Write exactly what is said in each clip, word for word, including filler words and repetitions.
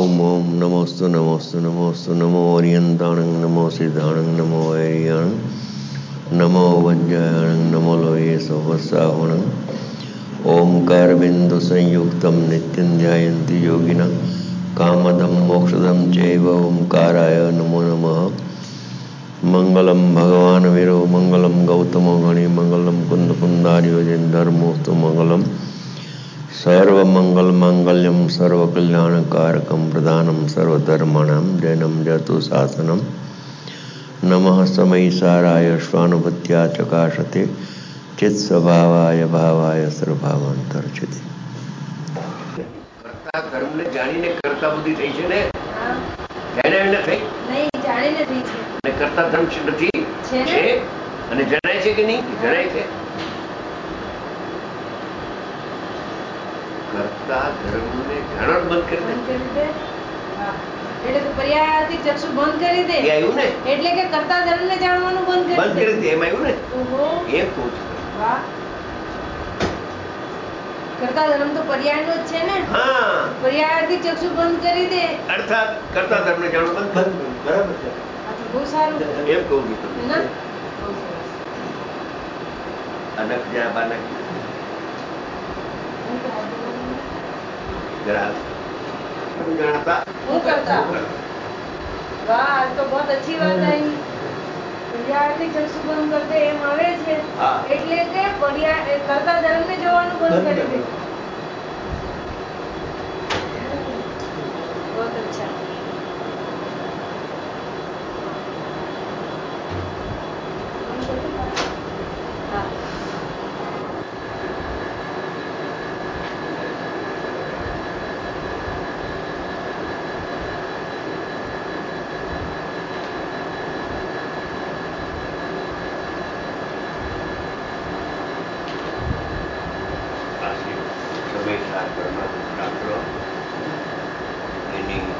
ओम ओम नमोस्तु नमोस्तु नमोस्तु नमो ओरियंताणं नमो सिद्धाणं नमो वैरियाणं नमो वज्रायणं नमो लोये सहस्राहुणं ओंकार बिंदु संयुक्तं नित्यं ध्यायन्ति योगिनः कामदं मोक्षदं चैव ओंकाराय नमो नमः। मंगलम भगवान वीरो मंगलम गौतमो गणि मंगलम कुंद कुंदारियोजन धर्मोस्तु मंगलम सर्वमंगल मांगल्यम सर्वकल्याणकारकम प्रधानम सर्वधर्माणां जैनम जतु शासनम नमः समय साराय स्वानुभूत्या चकाशते चित स्वभावाय भावाय सर्वभावांतर्चिते। કરતા ધર્મને જાણીને કરતા બુદ્ધિ થઈ છે ને, જાણ્યા ન થઈ નહીં, જાણીને થઈ છે અને કરતા ધર્મ નથી છે અને જણાય છે કે નહીં? જણાય છે. કરતા ધર્મને જાણવાનું બંધ કરી બંધ કરી દે. હા, એટલે કે પર્યાયાથી ચક્ષુ બંધ કરી દે. દે આવ્યું ને, એટલે કે કરતા ધર્મને જાણવાનું બંધ કરી બંધ કરી દે એમ આવ્યું ને. ઓહો, એમ કહું છું. વાહ. કરતા ધર્મ તો પર્યાયનો જ છે ને. હા, પર્યાયાથી ચક્ષુ બંધ કરી દે અર્થાત કરતા ધર્મને જાણવાનું બંધ કરી. બરાબર છે. આ તો બહુ સારું એમ કહું છું તમને. ના, બહુ સરસ. અનક જા બાનક जरा जाता હું કરતા. વાહ, આ તો બહુ अच्छी बात आई. પર્યાયાથી ચક્ષુ બંધ કરી દે એમ આવે છે. હા. એટલે કે પર્યાય કરતા ધર્મને જોવાનું બંધ કરી દે. બહુ અચ્છા. હા, समय शास्त्र એની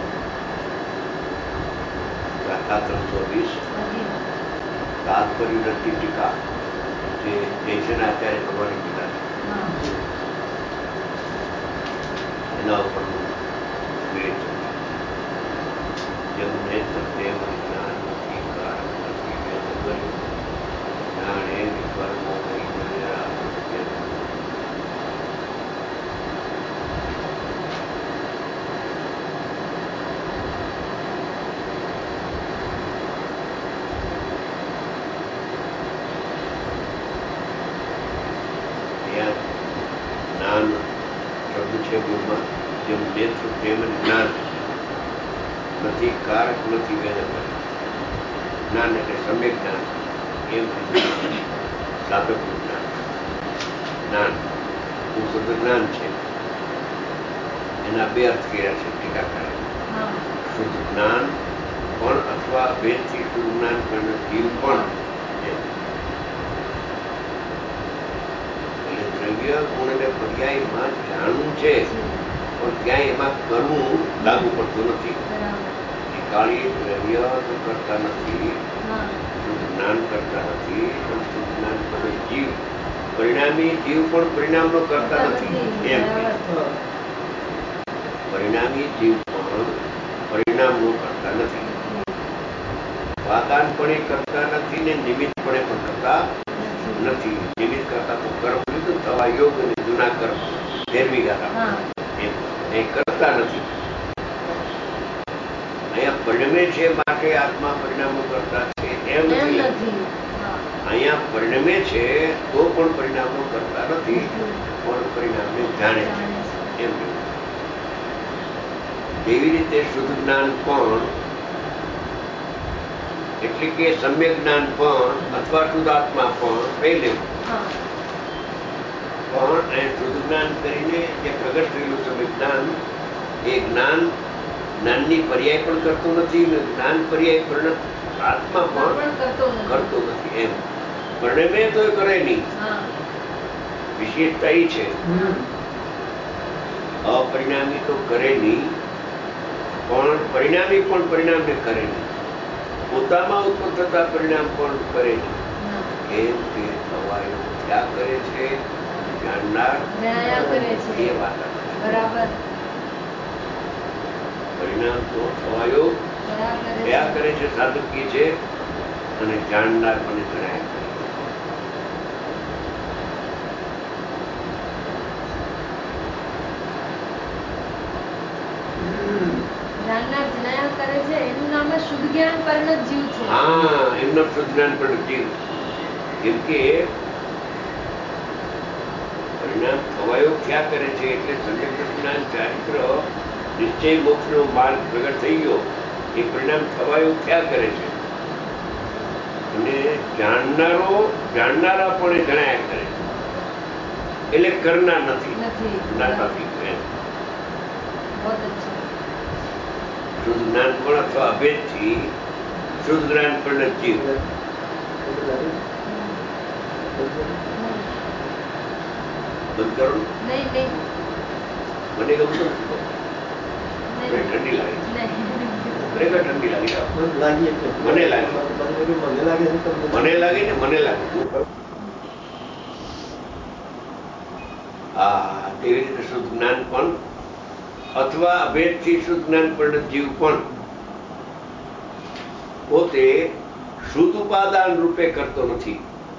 ગાથા ત્રણસો વીસ તાત્પર્ય ટીકા જે જયસન આચાર્ય ભગવાન ટીકા છે એના ઉપર વેદ છે. જેમ નેત્ર પ્રેમ જ્ઞાન નથી કારણ નથી વેદ કર્યું જ્ઞાન એ વિશ્વર્મો જ્ઞાન શબ્દ છે મૂળમાં. જેમ નેત્ર પ્રેમ જ્ઞાન નથી કારક નથી વેદ જ્ઞાન એટલે સમ્યક જ્ઞાન એમ સાધકનું જ્ઞાન. જ્ઞાન હું શુદ્ધ જ્ઞાન છે એના બે અર્થ કર્યા છે ટીકાકારે. શુદ્ધ જ્ઞાન પણ અથવા વેદથી શુદ્ધ જ્ઞાન પણ જીવ પણ દ્રવ્ય ગુણ અને પર્યાયમાં જાણવું છે પણ ક્યાંય એમાં કરવું લાગુ પડતું નથી. કાળી દ્રવ્ય તો કરતા નથી, શુદ્ધ જ્ઞાન કરતા નથી, પણ શુદ્ધ જ્ઞાન કરે જીવ. પરિણામી જીવ પણ પરિણામનો કરતા નથી. એમ પરિણામી જીવ પણ પરિણામનો કરતા નથી. વાદાનપણે કરતા નથી ને નિમિત્તપણે પણ કરતા નથી. નિમિત્ત કરતા તો કર્મ લીધું થવા યોગ અને જૂના કર્મ ફેરવી ગયા એમ એ કરતા નથી. અહીંયા પરિણમે છે માટે આત્મા પરિણામો કરતા છે એમ નથી. અહીંયા પરિણમે છે તો પણ પરિણામો કરતા નથી પણ પરિણામને જાણે છે એમ. જેવી રીતે શુદ્ધ જ્ઞાન પણ એટલે કે સમ્યક જ્ઞાન પણ અથવા શુદ્ધ આત્મા પણ પહેલે પણ એ શુદ્ધ જ્ઞાન કરીને જે પ્રગટ થયેલું સમ્યક જ્ઞાન એ જ્ઞાન જ્ઞાનની પર્યાય પણ કરતું નથી ને જ્ઞાન પર્યાય પરિણત આત્મા પણ કરતો નથી એમ. પરિણમે તો કરે નહીં. વિશેષતા એ છે અપરિણામી તો કરે નહીં પણ પરિણામી પણ પરિણામને કરે નહીં. પોતામાં ઉત્પન્ન થતા પરિણામ પણ કરે નહીં. એમ કે થવાયો ક્યાં કરે છે જાણનાર એ વાત. બરાબર. પરિણામ તો થવાયો થયા કરે છે, સાધક કે છે, અને જાણનાર મને જણાયા કરે. જાણનાર જણાયા કરે છે, એનું નામ જ શુદ્ધ જ્ઞાન પરિણત જીવ છે. હા, એમનો શુદ્ધ જ્ઞાન પરિણત જીવ. કેમ કે પરિણામ થવાયો ક્યાં કરે છે એટલે સમ્યક જ્ઞાન ચારિત્ર નિશ્ચય મોક્ષનો માર્ગ પ્રગટ થઈ ગયો એ પરિણામ થવાયો ક્યાં કરે છે, અને જાણનારો જાણનારા પણ એ જણાયા કરે છે, એટલે કરનાર નથી. શુદ્ધ જ્ઞાન પણ અથવા અભેદથી શુદ્ધ જ્ઞાન પણ જીવ. બંધ કરો. મને ગમતું નથી. ઠંડી લાગે ખરેખર ઠંડી લાગે મને લાગે મને લાગે ને મને લાગે હા, તેવી રીતે શુદ્ધ જ્ઞાન પણ અથવા અભેદથી શુદ્ધ જ્ઞાન પરિણત જીવ પણ પોતે શુદ્ધ ઉપાદાન રૂપે કરતો નથી.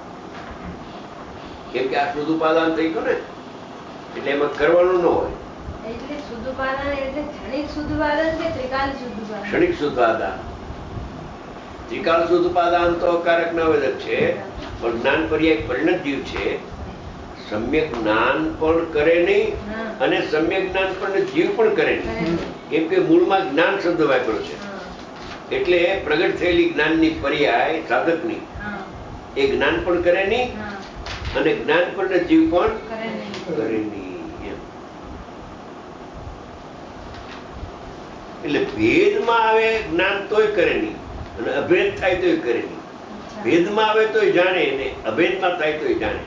કેમ કે આ શુદ્ધ ઉપાદાન થઈ ગયું ને એટલે એમાં કરવાનું ન હોય. એટલે શુદ્ધ ઉપાદાન એટલે ક્ષણિક શુદ્ધ ઉપાદાન કે ત્રિકાલ શુદ્ધ ઉપાદાન? ક્ષણિક શુદ્ધ ઉપાદાન. ત્રિકાલ શુદ્ધ ઉપાદાન તો કારક નવેદક છે, પણ જ્ઞાન પર્યાય પરિણત જીવ છે. સમ્યક જ્ઞાન પણ કરે નહીં અને સમ્યક જ્ઞાન પણ જીવ પણ કરે નહીં. કેમ કે મૂળમાં જ્ઞાન શબ્દ વાપર્યો છે, એટલે પ્રગટ થયેલી જ્ઞાનની પર્યાય સાધકની એ જ્ઞાન પણ કરે નહીં અને જ્ઞાન પણ જીવ પણ કરે નહીં. એટલે ભેદમાં આવે જ્ઞાન તોય કરે નહીં અને અભેદ થાય તોય કરે નહીં. ભેદમાં આવે તોય જાણે ને અભેદમાં થાય તોય જાણે.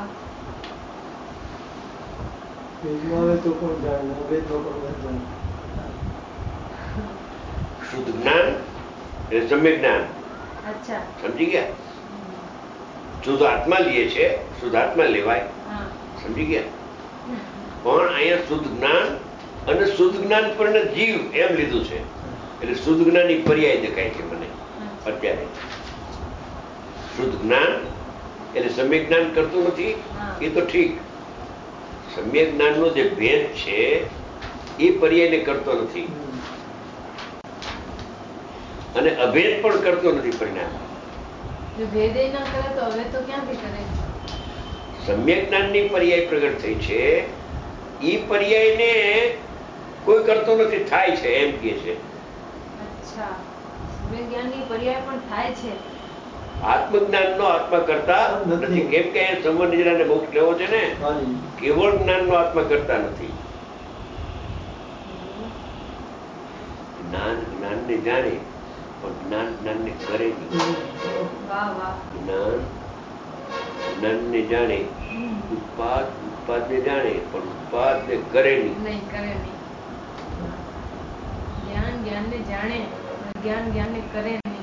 શુદ્ધ જ્ઞાન એટલે સમ્યક જ્ઞાન. સમજી ગયા? શુદ્ધ આત્મા લઈએ છે, શુદ્ધ આત્મા લેવાય. સમજી ગયા? પણ અહીંયા શુદ્ધ જ્ઞાન અને શુદ્ધ જ્ઞાન પણ જીવ એમ લીધું છે, એટલે શુદ્ધ જ્ઞાન ની પર્યાય દેખાય છે મને અત્યારે. શુદ્ધ જ્ઞાન એટલે સમ્યક જ્ઞાન કરતું નથી એ તો ઠીક. સમ્યક જ્ઞાન નો જે ભેદ છે એ પર્યાયને કરતો નથી અને અભેદ પણ કરતો નથી. પરિણામ સમ્યક જ્ઞાન ની પર્યાય પ્રગટ થઈ છે, એ પર્યાયને કોઈ કરતો નથી, થાય છે એમ કે છે. આત્મજ્ઞાન નો આત્મા કરતા નથી. કેમ કે સંવર નિજરાને મોક્ષ લેવો છે ને, કેવળ જ્ઞાન નો આત્મા કરતા નથી. જ્ઞાન જ્ઞાન ને જાણે પણ જ્ઞાન જ્ઞાન ને કરે નહીં. જ્ઞાન જ્ઞાન ને જાણે, ઉત્પાદ ઉત્પાદ ને જાણે પણ ઉત્પાદ ને કરે નહીં. જ્ઞાન જ્ઞાન ને જાણે જ્ઞાન જ્ઞાન ને કરે નહીં.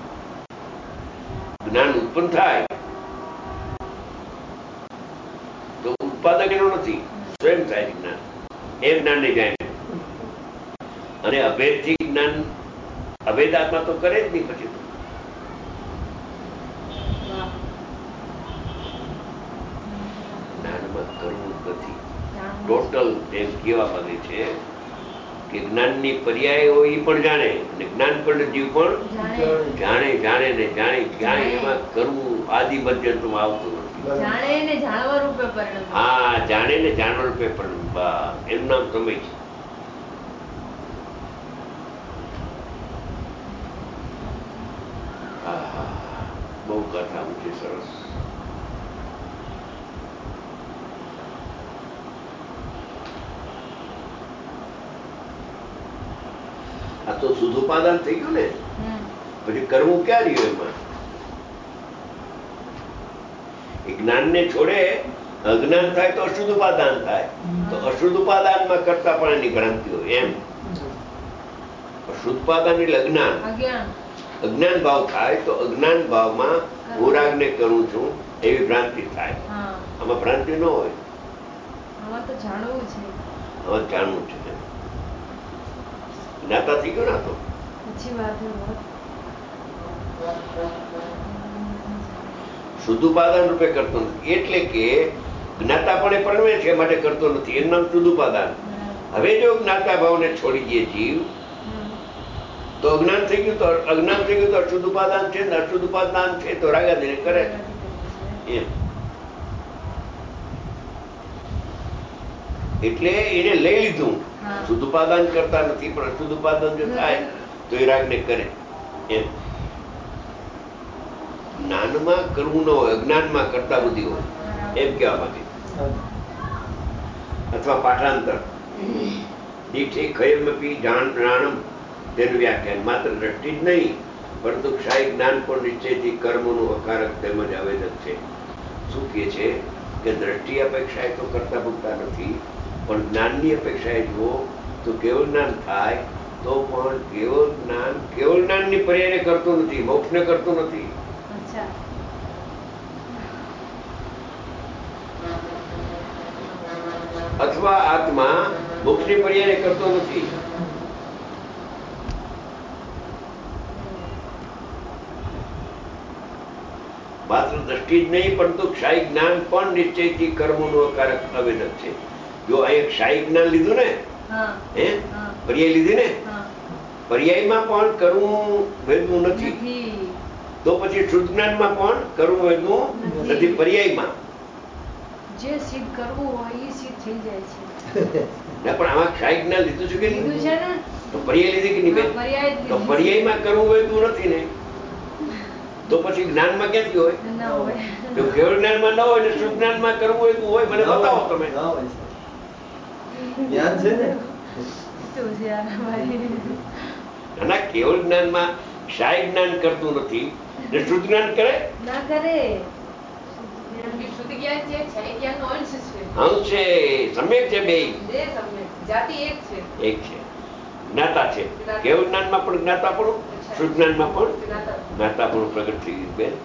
જ્ઞાન ઉત્પન્ન થાય તો ઉત્પાદક એનો નથી, સ્વયં થાય જ્ઞાન. એ જ્ઞાન ને જાણે અને અભેદ થી જ્ઞાન અભેદ આત્મા તો કરે જ નહીં. પછી તો જ્ઞાનમાં કરવું જ નથી. ટોટલ એમ કહેવા માંગે છે કે જ્ઞાનની પર્યાય હોય એ પણ જાણે અને જ્ઞાન પણ જીવ પણ જાણે જાણે ને જાણે જાણે એમાં કરવું આદિ મધ્યંતમાં આવતું નથી. હા, જાણે ને જાણવા રૂપે પણ એનું નામ સમય છે. બહુ કથા છે સરસ. આ તો શુદ્ધ ઉપાદાન થઈ ગયું ને, પછી કરવું ક્યાં રહ્યું એમાં? એ જ્ઞાન ને છોડે અજ્ઞાન થાય તો અશુદ્ધ ઉપાદાન થાય, તો અશુદ્ધ ઉપાદાનમાં કરતા પણ એની ભ્રાંતિ હોય એમ. અશુદ્ધ ઉપાદાન એટલે અજ્ઞાન. અજ્ઞાન ભાવ થાય તો અજ્ઞાન ભાવમાં હું રાગને કરું છું એવી ભ્રાંતિ થાય. આમાં ભ્રાંતિ ન હોય, આમાં જાણવું છે. જ્ઞાતા થઈ ગયો ના તો अच्छी बात है बहुत. શુદ્ધ ઉપાદાન રૂપે કરતો નથી. એટલે કે જ્ઞાતા પણ એ પરમે છે માટે કરતો નથી, એનું નામ શુદ્ધ ઉપાદાન. હવે જો જ્ઞાતા ભાવને છોડી દે જીવ તો અજ્ઞાન થઈ ગયું, તો અજ્ઞાન થઈ ગયું તો અશુદ્ધ ઉપાદાન છે ને અશુદ્ધ ઉપાદાન છે તો રાગાદીને કરે એમ. એટલે એને લઈ લીધું, શુદ્ધ ઉપાદાન કરતા નથી પણ અશુદ્ધ ઉપાદાન જો થાય તો એ રાગને કરે એમ. જ્ઞાનમાં કરવું ન હોય, અજ્ઞાનમાં કરતા બુદ્ધિ હોય એમ કહેવા માંગે. અથવા પાઠાંતર દીઠે ખયમપી જાણમ તેનું વ્યાખ્યાન માત્ર દ્રષ્ટિ જ નહીં પરંતુ ક્ષાય જ્ઞાન પણ નિશ્ચયથી કર્મનું અકારક તેમજ આવેદક છે. શું કહે છે કે દ્રષ્ટિ અપેક્ષાએ તો કરતા ભૂગતા નથી, પણ જ્ઞાનની અપેક્ષાએ જુઓ તો કેવળ જ્ઞાન થાય તો પણ કેવળ જ્ઞાન કેવળ જ્ઞાનની પર્યાયને કરતું નથી, મોક્ષને કરતું નથી. અથવા આત્મા મોક્ષની પર્યાયને કરતો નથી. માત્ર દ્રષ્ટિ જ નહીં પરંતુ ક્ષાય જ્ઞાન પણ નિશ્ચયથી કર્મોનું અકારક આવેદક છે. જો અહીં ક્ષાય જ્ઞાન લીધું ને, હે પર્યાય લીધી ને, પર્યાયમાં પણ કરવું વેદનું નથી, તો પછી શુદ્ધ જ્ઞાનમાં પણ કરવું વેદનું નથી. પર્યાયમાં જે સિદ્ધ કરવું હોય એ સિદ્ધ થઈ જાય છે. ના પણ આમાં ક્ષાય જ્ઞાન લીધું છે કે લીધું છે ને, તો પર્યાય લીધી કે નહીં બેન? તો પર્યાયમાં કરવું વેદનું નથી ને, તો પછી જ્ઞાનમાં ક્યાંથી હોય? જો કેવળ જ્ઞાનમાં ન હોય ને શુદ્ધ જ્ઞાનમાં કરવું હોય તો હોય, મને બતાવો તમે. જ્ઞાન છે ને, ના કેવળ જ્ઞાનમાં ક્ષાય જ્ઞાન કરતું નથી ને શુદ્ધ જ્ઞાન કરે ના કરે. અંશ છે, સમ્યક છે, બે એક છે, જ્ઞાતા છે. કેવળ જ્ઞાનમાં પણ જ્ઞાતા પણ, શુદ્ધ જ્ઞાનમાં પણ જ્ઞાતા પણ પ્રગટ થઈ ગયું બેન.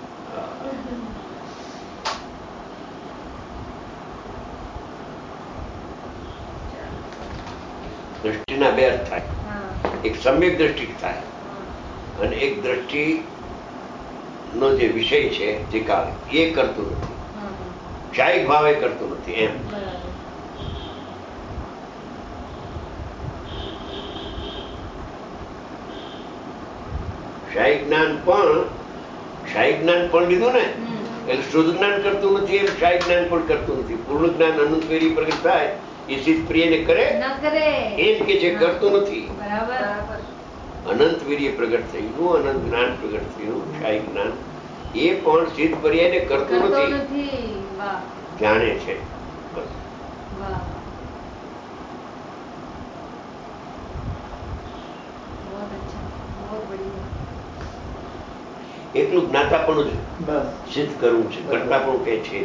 દ્રષ્ટિના બે અર્થ થાય, એક સમ્યક દ્રષ્ટિ થાય અને એક દ્રષ્ટિ નો જે વિષય છે જે કાળ એ કરતું નથી, ક્ષાયિક ભાવે કરતું નથી એમ. ક્ષાયિક જ્ઞાન પણ ક્ષાયિક જ્ઞાન પણ લીધું ને એટલે શુદ્ધ જ્ઞાન કરતું નથી એમ ક્ષાયિક જ્ઞાન પણ કરતું નથી. પૂર્ણ જ્ઞાન અનંત વેરી પ્રગટ થાય એ સિદ્ધ પ્રિયને કરે એમ કે છે, કરતું નથી. અનંત વીર્ય પ્રગટ થયેલું, અનંત જ્ઞાન પ્રગટ થયેલું ક્ષાયિક જ્ઞાન એ પણ સિદ્ધ પર્યાયને કરતું નથી, જાણે છે બસ. એટલું જ્ઞાતાપણું જ સિદ્ધ કરવું છે, કરતાપણું કઈ છે.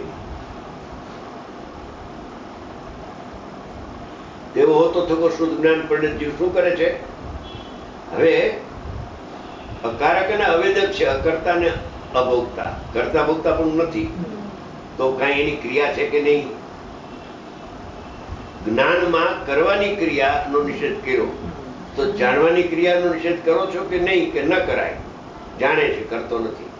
તેવો હોતો થકો શુદ્ધ જ્ઞાન પરિણત જીવ શું કરે છે? હવે અકારક અને અવેદક છે, અકર્તા ને અભોગતા. કરતા ભોગતા પણ નથી તો કઈ એની ક્રિયા છે કે નહીં? જ્ઞાનમાં કરવાની ક્રિયાનો નિષેધ કર્યો તો જાણવાની ક્રિયાનો નિષેધ કરો છો કે નહીં કે ન કરાય? જાણે છે, કરતો નથી.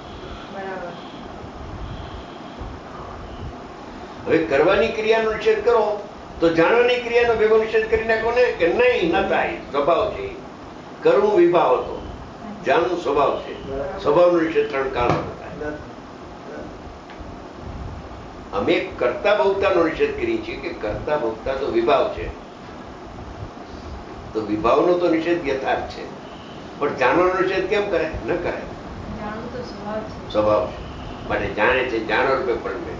હવે કરવાની ક્રિયાનો નિષેધ કરો તો જાણવાની ક્રિયાનો ભેગો નિષેધ કરી નાખો ને કે નહીં, ન થાય. સ્વભાવ છે, કરવું વિભાવ હતો, જાણવું સ્વભાવ છે. સ્વભાવનો નિષેધ ત્રણ કાળમાં થાય. અમે કરતા ભોગતાનો નિષેધ કરીએ છીએ કે કરતા ભોગતા તો વિભાવ છે, તો વિભાવનો તો નિષેધ યથાર્થ છે, પણ જાણવાનો નિષેધ કેમ કરે? ન કરે. સ્વભાવ છે માટે જાણે છે, જાણો રૂપે પણ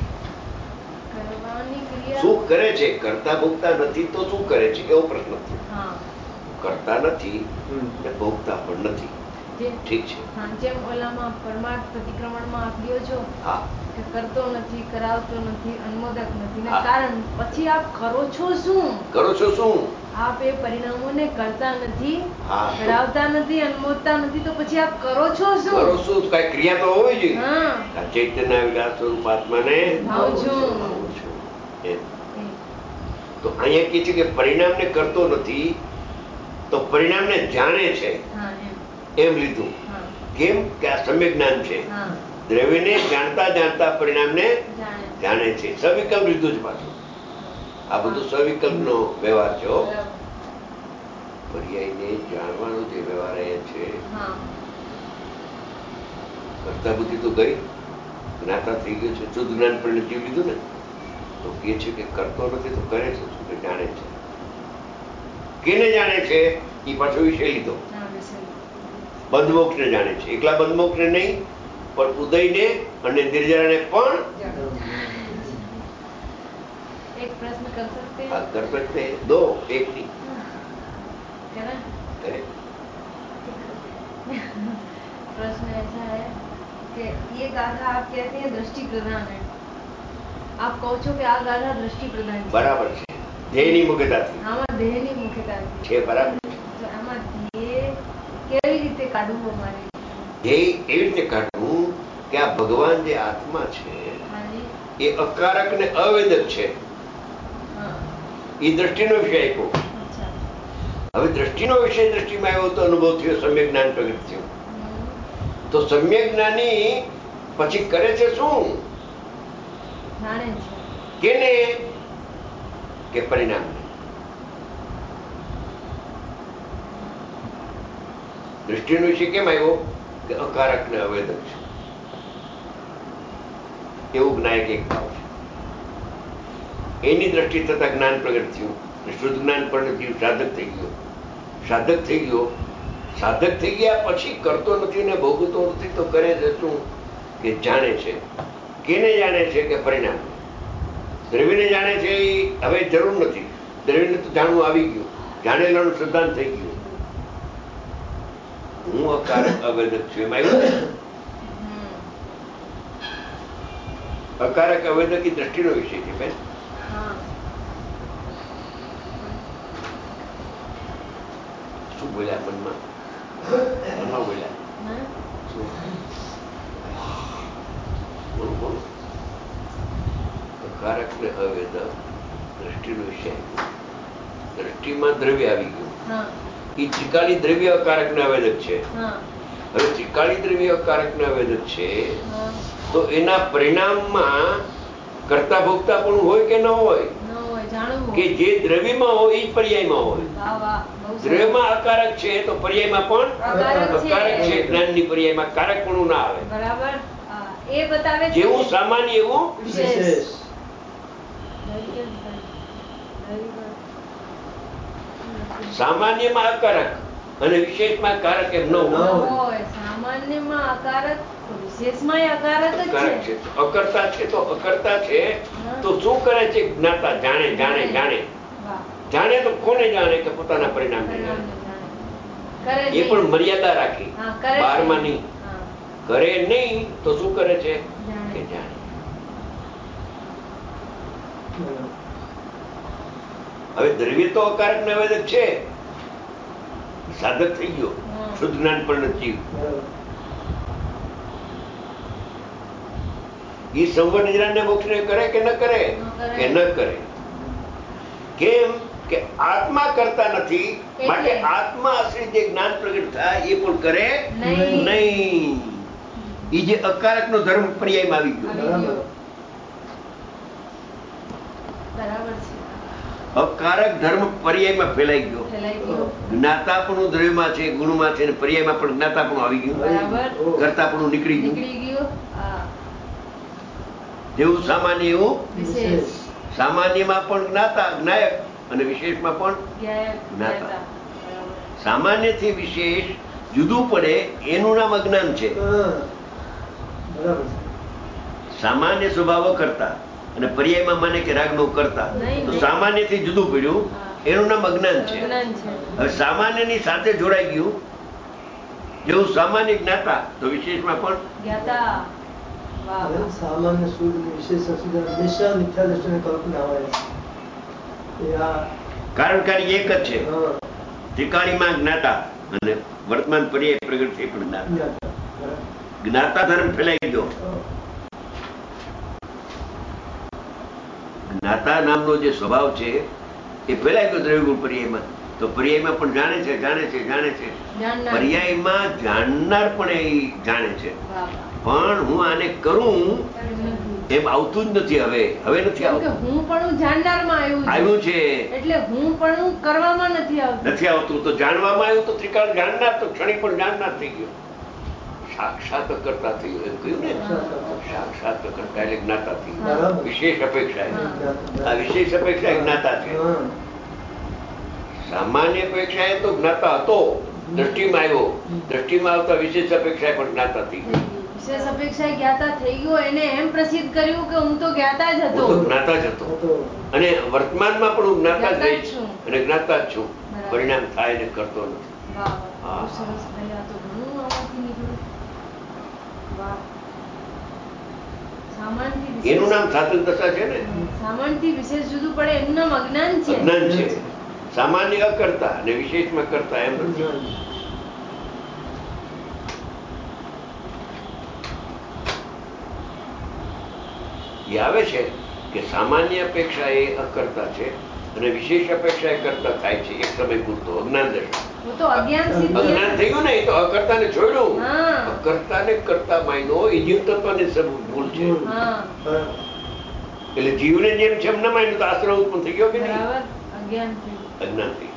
શું કરે છે? કરતા ભોગતા નથી તો શું કરે છે એવો પ્રશ્ન છે. કરતા નથી ને ભોગતા પણ નથી. ઠીક છે. જેમ ઓલામાં પરમાર્થ પ્રતિક્રમણમાં આપ્યો છો કે કરતો નથી, કરાવતો નથી, અનુમોદક નથી, કારણ પછી આપ કરો છો શું? કરો છો શું? આપ એ પરિણામોને કરતા નથી, કરાવતા નથી, અનુમોદતા નથી, તો પછી આપ કરો છો શું? કરો શું? કઈ ક્રિયા તો હોવી જોઈએ. ચૈતન્ય વિલાસ સ્વરૂપ આત્માને ભાવ છું. તો અહીંયા કે છે કે પરિણામને કરતો નથી તો પરિણામને જાણે છે હા એમ એમ લીધું. હા કેમ કે આ સમ્યક જ્ઞાન છે. હા દ્રવ્યને જાણતા જાણતા પરિણામને જાણે જાણે છે. સવિકલ્પ લીધું છે પાછું. આ બધું સવિકલ્પનો વ્યવહાર છે. હો. બરાબર પર્યાયને જાણવાનો જે વ્યવહાર અહીંયા છે, હા કરતા બુદ્ધિ તો ગઈ, જ્ઞાતા થઈ ગયું છે, શુદ્ધ જ્ઞાન પણ જીવ લીધું ને, તો કે છે કે કરતો નથી તો કરે છે શું? કે જાણે છે. કેને જાણે છે? એ પાછો વિષય લીધો. હા વિષય બંધમોક્ષને જાણે છે. એકલા બંધમોક્ષને નહીં, પણ ઉદયને અને નિર્જરાને પણ एक प्रश्न कर सकते हाँ, हैं? कर सकते हैं. दो, एक नहीं. करें? करें. प्रश्न ऐसा है कि ये गाथा आप कहते हैं दृष्टि प्रधान है. आप કહો છો કે આ ગાથા દૃષ્ટિ પ્રધાન છે. બરાબર છે. ધ્યેયની મુખ્યતાથી આમાં દેહની મુખ્યતાથી છે. બરાબર છે. તો આમાં ધ્યેય કેવી રીતે કાઢવું અમારે? ધ્યેય એવી રીતે કાઢવું કે આ ભગવાન જે આત્મા છે હાજી એ અકારક ને અવેદક છે. હા એ દ્રષ્ટિનો વિષય આપ્યો. અચ્છા હવે દ્રષ્ટિનો વિષય દ્રષ્ટિમાં આવ્યો તો અનુભવ થયો, સમ્યક જ્ઞાન પ્રગટ થયું. હમ. તો સમ્યક જ્ઞાની પછી કરે છે શું? જાણે છે કેને? કે પરિણામને. દ્રષ્ટિનો વિષય કેમ આવ્યો? કે અકારક ને અવેદક છે એવું જ્ઞાયક એક ભાવ છે. એની દ્રષ્ટિ થતા જ્ઞાન પ્રગટ થયું. શુદ્ધ જ્ઞાન પણ જીવ સાધક થઈ ગયો. સાધક થઈ ગયો સાધક થઈ ગયા પછી કરતો નથી ને ભોગવતો નથી તો કરે છે શું? કે જાણે છે. કેને જાણે છે? કે પરિણામ. દ્રવ્યને જાણે છે એ હવે જરૂર નથી. દ્રવ્યને તો જાણવું આવી ગયું. જાણેલાનું સિદ્ધાંત થઈ ગયું. હું અકારક અવેદક છું એમ આવ્યું ને. હમ. અકારક અવેદક એ દ્રષ્ટિનો વિષય છે બેન. હા શું બોલ્યા મનમાં? મનમાં બોલ્યા હા શું? બોલો બોલો. અકારક ને અવેદક દ્રષ્ટિનો વિષય. દ્રષ્ટિમાં દ્રવ્ય આવી ગયું. હા એ ત્રિકાળી દ્રવ્ય અકારક ને અવેદક છે. હા હવે ત્રિકાળી દ્રવ્ય અકારક ને અવેદક છે હા તો એના પરિણામમાં કરતા ભોગતા પણ હોય કે ન હોય? ન હોય જાણવું કે હોય. જે દ્રવ્યમાં હોય એ જ પર્યાયમાં હોય. વાહ વાહ બહુ સરસ. દ્રવ્યમાં અકારક છે તો પર્યાયમાં પણ અકારક છે. અકારક છે. જ્ઞાનની પર્યાયમાં કારકપણું ના આવે. બરાબર હા, એ બતાવે છે જેવું કે સામાન્ય એવું વિશેષ. Very good, very good. સામાન્યમાં અકારક અને વિશેષમાં કારક એમ ન ન હોય. હોય સામાન્યમાં અકારક તો વિશેષમાંય અકારક જ કારક છે. છે. અકર્તા છે તો અકર્તા છે હા. તો શું કરે છે? જ્ઞાતા જાણે જાણે જાણે વાહ જાણે તો કોને જાણે? કે પોતાના પરિણામને જાણે. પરિણામને જાણે. કરે એ નહીં. પણ મર્યાદા રાખી. હા, કરે બારમાં છે. નહીં. હા, કરે નહીં તો શું કરે છે? જાણે. કે જાણે. હવે દ્રવ્ય તો અકારક ને અવેદક છે. સાધક થઈ ગયો. હા. શુદ્ધ જ્ઞાન પણ જીવ. એ સંવર નિદ્રાને મોક્ષને કરે કે ન કરે? ન કરે. કે ન કરે. કેમ? કે આત્મા કરતા નથી એટલે. માટે આત્મા આશ્રિત જે જ્ઞાન પ્રગટ થાય એ પણ કરે નહીં. નહીં. એ જે અકારક નો ધર્મ પર્યાયમાં આવી ગયો. આવી ગયો. બરાબર છે. અકારક ધર્મ પર્યાયમાં ફેલાઈ ગયો. ફેલાઈ ગયો. જ્ઞાતાપણું દ્રવ્યમાં છે, ગુણમાં છે, અને પર્યાયમાં પણ જ્ઞાતાપણું આવી ગયું. બરાબર. કરતાપણું નીકળી ગયું. નીકળી ગયું. હા જેવું સામાન્ય એવું વિશેષ. સામાન્યમાં પણ જ્ઞાતા જ્ઞાયક અને વિશેષમાં પણ જ્ઞાયક, જ્ઞાતા. જ્ઞાતા. બરાબર. સામાન્યથી વિશેષ જુદું પડે એનું નામ અજ્ઞાન છે. સામાન્ય સ્વભાવ કરતા અને પર્યાયમાં માને કે રાગનો કરતા નહીં, તો નહીં. સામાન્યથી જુદું પડ્યું હા. એનું નામ અજ્ઞાન છે. અજ્ઞાન છે. હવે સામાન્યની સાથે જોડાઈ ગયું જેવું સામાન્ય જ્ઞાતા તો વિશેષમાં પણ જ્ઞાતા. વાહ વાહ. સામાન્ય શુદ્ધ અને વિશેષ અસુર હંમેશા મિથ્યા દ્રષ્ટિને કલ્પના હોય એ આ કારણકારી એક જ છે. હા, ત્રિકાળીમાં જ્ઞાતા અને વર્તમાન પર્યાય પ્રગટ થઈ પણ જ્ઞાતા. જ્ઞાતા. બરાબર. જ્ઞાતા ધર્મ ફેલાઈ ગયો. હા. જ્ઞાતા નામનો જે સ્વભાવ છે એ ફેલાઈ ગયો દ્રવ્યગુણ પર્યાયમાં. તો પર્યાયમાં પણ જાણે છે જાણે છે જાણે છે જાણનાર. પર્યાયમાં જાણનાર પણ એ જાણે છે, વાહ, વાહ. પણ હું આને કરું નથી. એમ આવતું જ નથી. હવે હવે નથી કેમ કે આવતું. હું પણ જાણનારમાં આવ્યું છે. આવ્યું છે એટલે હું પણ કરવામાં નથી આવતું. નથી આવતું. તો જાણવામાં આવ્યું તો ત્રિકાળ જાણનાર, તો ક્ષણિક પણ જાણનાર થઈ ગયો. સાક્ષાત કરતા થઈ ગયો એમ કહ્યું ને. સાક્ષાત કરતા એટલે જ્ઞાતા થઈ ગયો. બરાબર. વિશેષ અપેક્ષા એ. હા. આ વિશેષ અપેક્ષા એ જ્ઞાતા છે. હા. સામાન્ય અપેક્ષા એ તો જ્ઞાતા હતો, દ્રષ્ટિમાં આવ્યો. દ્રષ્ટિમાં આવતા વિશેષ અપેક્ષા પણ જ્ઞાતા થઈ ગયો. વિશેષ અપેક્ષા જ્ઞાતા થઈ ગયો. એને એમ પ્રસિદ્ધ કર્યું કે હું તો જ્ઞાતા જ હતો. હું તો જ્ઞાતા જ હતો અને વર્તમાનમાં પણ હું જ્ઞાતા જ જ્ઞાતા જ રહીશ છું. અને જ્ઞાતા જ છું. બરાબર. પરિણામ થાય ને કરતો નથી. વાહ, વાહ. હા. બહુ સરસ ભાઈ. આ તો ઘણું આમાંથી નીકળ્યું. વાહ. સામાનથી એનું વિશેષ નામ સાધન દશા છે ને. સામાનથી વિશેષ જુદું પડે એનું નામ અજ્ઞાન છે. અજ્ઞાન છે. સામાન્ય અકર્તા અને વિશેષમાં કરતા એમ નથી. એ આવે છે કે સામાન્ય અપેક્ષા એ અકર્તા છે અને વિશેષ અપેક્ષા એ કરતા થાય છે એક સમય પૂરતો. અજ્ઞાન દશા. હું તો અજ્ઞાન સિદ્ધિ. અજ્ઞાન થઈ ગયું ને, એ તો અકર્તાને છોડ્યું. હા. અકર્તાને કરતા માયનો એ જીવ તત્વની સબ ભૂલ છે. હા. એટલે જીવને જેમ છે એમ ન માન્યું તો આશ્રય ઉત્પન્ન થઈ ગયો કે નહીં? બરાબર. અજ્ઞાન થી. અજ્ઞાન થઈ.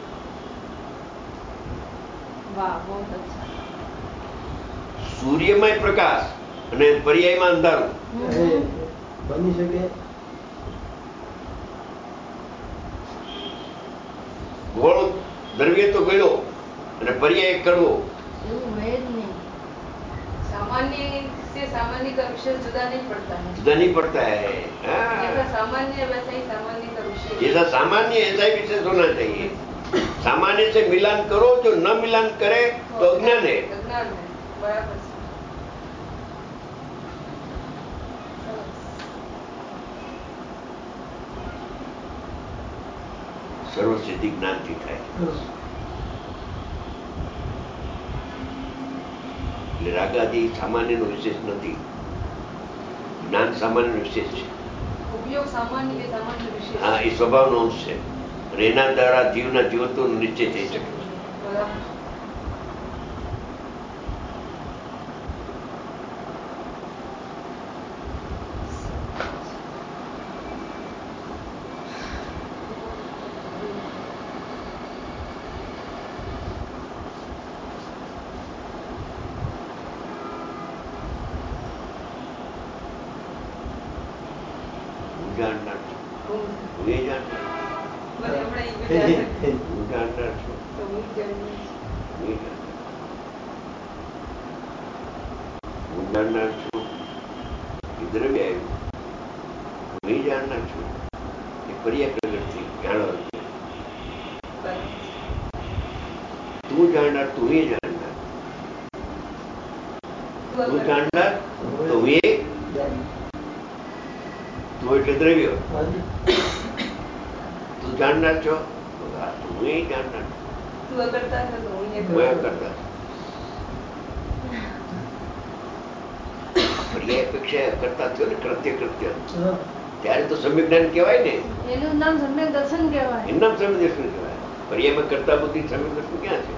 વાહ, બહુ અચ્છા. સૂર્યમય પ્રકાશ અને પર્યાયમાં અંધારું. એ બની શકે. ગોળ દ્રવ્ય તો ગયો અને પર્યાય કડવો. એવું હોય જ નહીં. सामान्य से सामान्य का विषय जुदा नहीं पड़ता है. जुदा नहीं पड़ता है. हाँ। जैसा सामान्य है वैसा ही सामान्य का विषय. जैसा सामान्य ऐसा ही विशेष होना चाहिए. सामान्य से मिलान करो, जो न मिलान करे तो अज्ञान है. अज्ञान है. बराबर. સર્વસિદ્ધિ જ્ઞાનથી થાય. એટલે રાગાદી સામાન્યનો વિશેષ નથી. જ્ઞાન સામાન્યનો વિશેષ છે. उपयोग सामान्य के सामान्य विशेष. હા, એ સ્વભાવનો અંશ છે અને એના દ્વારા જીવના જીવત્વનો નિશ્ચય થઈ શકે છે. बराबर. હું જાણનાર છું. હું એ જાણનાર છું. મને હમણાં ઈ વિચાર થયો. હું જાણનાર છું. તો હું જાણું છું. હું એ જાણનાર છું. હું જાણનાર છું. એ દ્રવ્ય આવ્યું. હું એ જાણનાર છું. એ પર્યાય પ્રગટ થઈ જાણવાનું છે. તું જાણનાર, તું એ જાણનાર. તું જાણનાર તો હું એ. તું એટલે દ્રવ્ય. તું જાણનાર છો તો હા, હું એ જાણનાર છું. તું અકર્તા છે તો હું એ હું એ કરતા છું. પર્યાય અપેક્ષા કરતા થયો ને કૃત્ય કૃત્ય ત્યારે તો સમ્યક જ્ઞાન કહેવાય ને. એનું નામ સમ્યક દર્શન કહેવાય. એનું નામ સમ્યક દર્શન કહેવાય. પર્યાયમાં કરતા બુદ્ધિ સમ્યક દર્શન ક્યાં છે?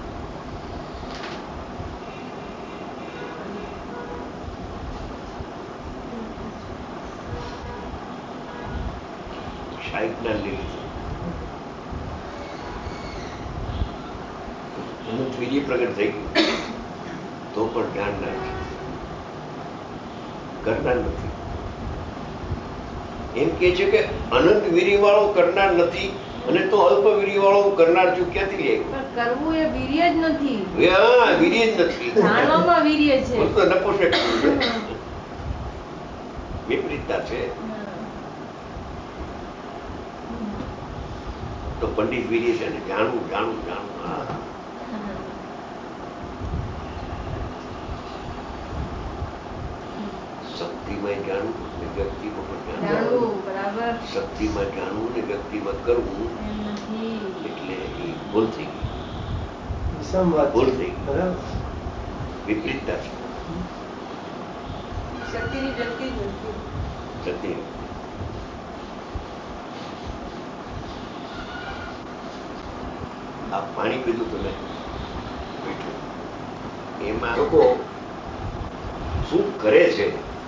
સાહિત્યના લીધે અનંત વીર્ય પ્રગટ થઈ ગયું તો પણ જાણનાર છે, કરનાર નથી. એમ કે છે કે અનંત વીર્ય વાળો કરનાર નથી અને તો અલ્પ વીર્ય વાળો કરનાર છું. ક્યાંથી લઈ આવ્યું? પણ કરવું એ વીર્ય જ નથી. હા, વીર્ય જ નથી. જાણવામાં વીર્ય છે. બોલ તો નપુંસક વિપરીતતા છે. તો પંડિત વીર્ય છે ને જાણવું જાણવું જાણવું. હા, શક્તિમાં જાણવું ને વ્યક્તિમાં પણ જાણવું. જાણવું. બરાબર. શક્તિમાં જાણવું ને વ્યક્તિમાં કરવું એમ નથી. એટલે એ ભૂલ થઈ ગઈ. વિષમવાદ ભૂલ થઈ ગઈ. બરાબર. વિપરીતતા છે. શક્તિની વ્યક્તિ જ નથી. શક્તિ આ પાણી પીધું તમે મીઠું, એમાં લોકો શું કરે છે?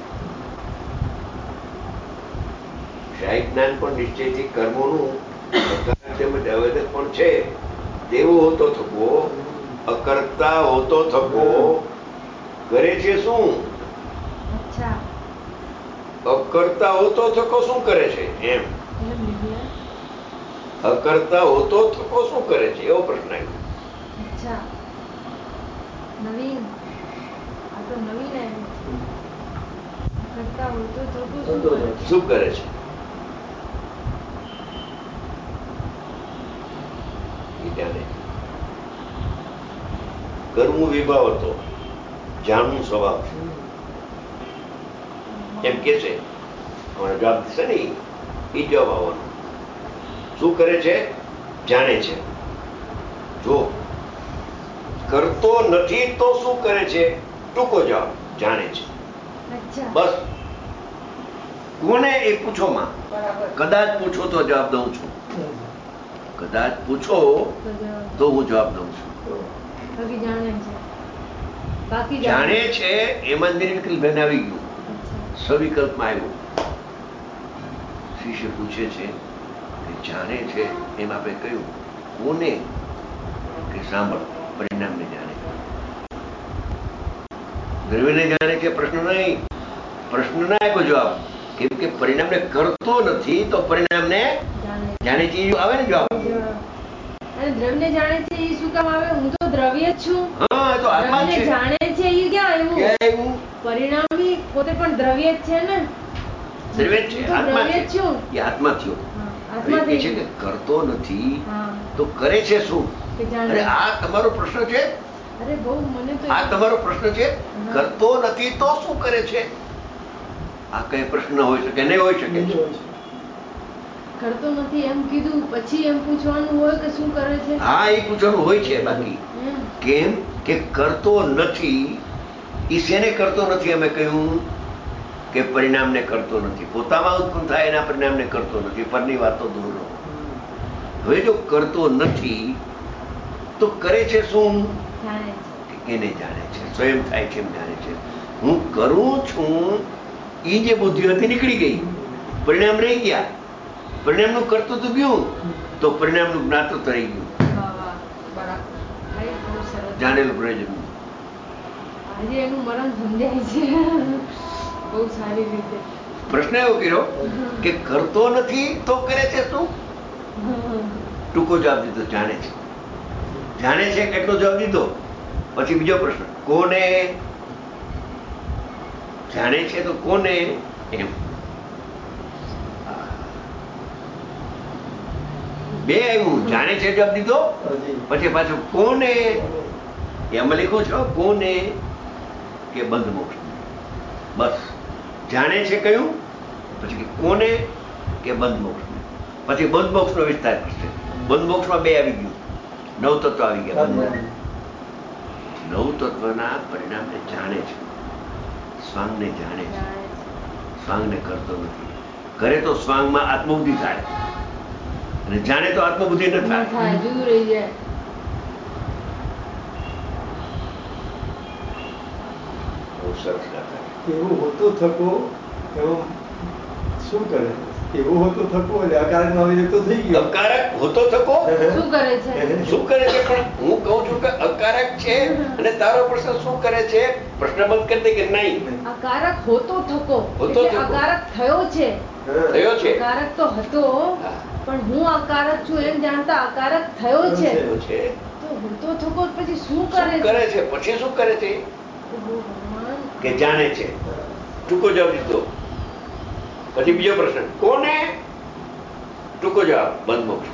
શાહી જ્ઞાન પણ નિશ્ચયથી કર્મોનું તેમજ અવેદક પણ છે. દેવો હોતો થકો, અકર્તા હોતો થકો કરે છે શું? અચ્છા, અકર્તા હોતો થકો શું કરે છે? એમ અકર્તા હોતો થકો શું કરે છે? એવો પ્રશ્ન આવ્યો. અચ્છા, નવીન, આ તો નવીન આવ્યું. કરતા હોય તો થકો શું કરે છે? શું કરે છે? કરવું વિભાવ હતો, જાણવું સ્વભાવ છે, એમ કે છે. અમારો જવાબ છે ને, એ જવાબ આવવાનો. શું કરે છે? જાણે છે. જો કરતો નથી તો શું કરે છે? ટૂંકો જવાબ જાણે છે. બસ. કોને એ પૂછો માં, કદાચ પૂછો તો જવાબ દઉં છું. કદાચ પૂછો તો હું જવાબ દઉં છું. જાણે છે એમાં નિર્વિકલ્પ આવી ગયું, સવિકલ્પમાં આવ્યું. શિષ્ય પૂછે છે કે જાણે છે એમ આપણે કહ્યું કોને? કે સાંભળ, પરિણામને જાણે. દ્રવ્યને જાણે છે પ્રશ્ન નહીં, પ્રશ્ન ના આપ્યો જવાબ. કેમ કે પરિણામને કરતો નથી તો પરિણામને જાણે છે આવે ને જવાબ. અને દ્રવ્યને જાણે છે એ શું કામ આવે? હું તો દ્રવ્ય જ છું. હા, તો આત્મા છે. જાણે છે એ ક્યાં આવ્યું? ક્યાં આવ્યું? પરિણામી પોતે પણ દ્રવ્ય જ છે ને. દ્રવ્ય છે, આત્મા છે. છું. એ આત્મા થયો. આત્મા એ છે કે કરતો નથી તો કરે છે શું? અરે આ તમારો પ્રશ્ન છે. અરે બહુ મને તો આ તમારો પ્રશ્ન છે. કરતો નથી તો શું કરે છે? આ કઈ પ્રશ્ન હોઈ શકે? નહીં હોઈ શકે. કરતો નથી એમ કીધું પછી એમ પૂછવાનું હોય કે શું કરે છે? હા, એ પૂછવાનું હોય છે. બાકી કેમ કે કરતો નથી, એ શેને કરતો નથી? અમે કહ્યું કે પરિણામને કરતો નથી. પોતામાં ઉત્પન્ન થાય એના પરિણામને કરતો નથી. પરની વાતો દૂર રહો. હવે જો કરતો નથી તો કરે છે શું? એને જાણે છે, સ્વયં થાય છે એમ જાણે છે. હું કરું છું એ જે બુદ્ધિ હતી નીકળી ગઈ, પરિણામ રહી ગયા. પરિણામનું કર્તૃત્વ ગયું તો પરિણામનું જ્ઞાતૃત્વ રહી ગયું. જાણેલું પ્રયોજન. આજે એનું મરણ સમજાય છે બહુ સારી રીતે. પ્રશ્ન એવો કર્યો કે કરતો નથી તો કરે છે શું? ટૂંકો જવાબ દીધો, જાણે છે. જાણે છે કેટલો જવાબ દીધો. પછી બીજો પ્રશ્ન, કોને? જાણે છે તો કોને? એમ બે આવ્યું. જાણે છે જવાબ દીધો, પછી પાછું કોને? એમાં લખ્યું છે કોને કે બંધ મોક્ષ. બસ જાણે છે કયું, પછી કોને કે બંધ મોક્ષ. પછી બંધ મોક્ષ નો વિસ્તાર કરશે. બંધ મોક્ષમાં બે આવી ગયું, નવ તત્વ આવી ગયા. નવ તત્વના પરિણામને જાણે છે, સ્વાંગને જાણે છે, સ્વાંગને કરતો નથી. કરે તો સ્વાંગમાં આત્મબુદ્ધિ થાય અને જાણે તો આત્મબુદ્ધિ ન થાય. જુદું રહી જાય. એવું હોતું થકો એવું શું કરે? એવું હોતું થકો એટલે અકારક નો આવી તો થઈ ગયો. અકારક હોતો થકો શું કરે છે? શું કરે છે? પણ હું કહું છું કે અકારક છે અને તારો પ્રશ્ન શું કરે છે? પ્રશ્ન બંધ કરી દે કે નહીં. અકારક હોતો થકો હોતો એટલે અકારક થયો છે. થયો છે. અકારક તો હતો પણ હું અકારક છું એમ જાણતા અકારક થયો છે. તો હોતો થકો પછી શું કરે કરે છે? પછી શું કરે છે? કે જાણે છે. ટૂંકો જવાબ દીધો. પછી બીજો પ્રશ્ન, કોને? टुको जवाब बंद मोक्ष।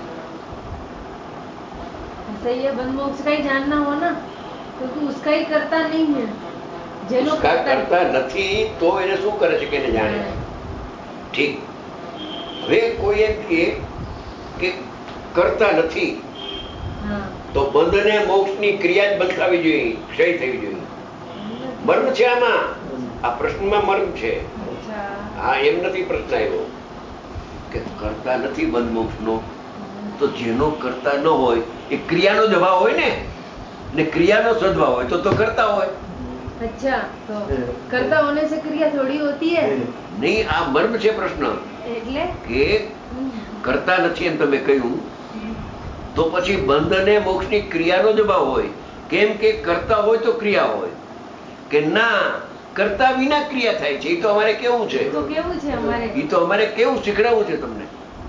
सही है, बंद मोक्ष का ही जानना हो ना, क्योंकि उसका ही करता नहीं है। जेनो उसका करता નથી તો એને શું કરે છે કે એને જાણે છે। ઠીક, હવે કોઈ એમ કહે કે કરતા નથી તો બંધને મોક્ષની ક્રિયા જ બંધ થવી જોઈએ, ક્ષય થવી જોઈએ। મર્મ છે આમાં, આ પ્રશ્નમાં મર્મ છે। હા, એમ નથી પ્રશ્ન આવ્યો કે કરતા નથી બંધ મોક્ષનો તો જેનો કરતા ન હોય એ ક્રિયાનો જ અભાવ હોય ને, ને ક્રિયાનો સદભાવ હોય તો તો કરતા હોય. अच्छा तो करता होने से क्रिया थोड़ी होती है. નહીં, આ મર્મ છે પ્રશ્ન એટલે કે કરતા નથી એમ તમે કહ્યું તો પછી બંધ અને મોક્ષની ક્રિયાનો જ અભાવ હોય. કેમ કે કરતા હોય તો ક્રિયા હોય, કે ના કરતા વિના ક્રિયા થાય છે. એ તો અમારે કેવું છે, તો કેવું છે અમારે, એ તો અમારે કેવું શીખડાવવું છે તમને.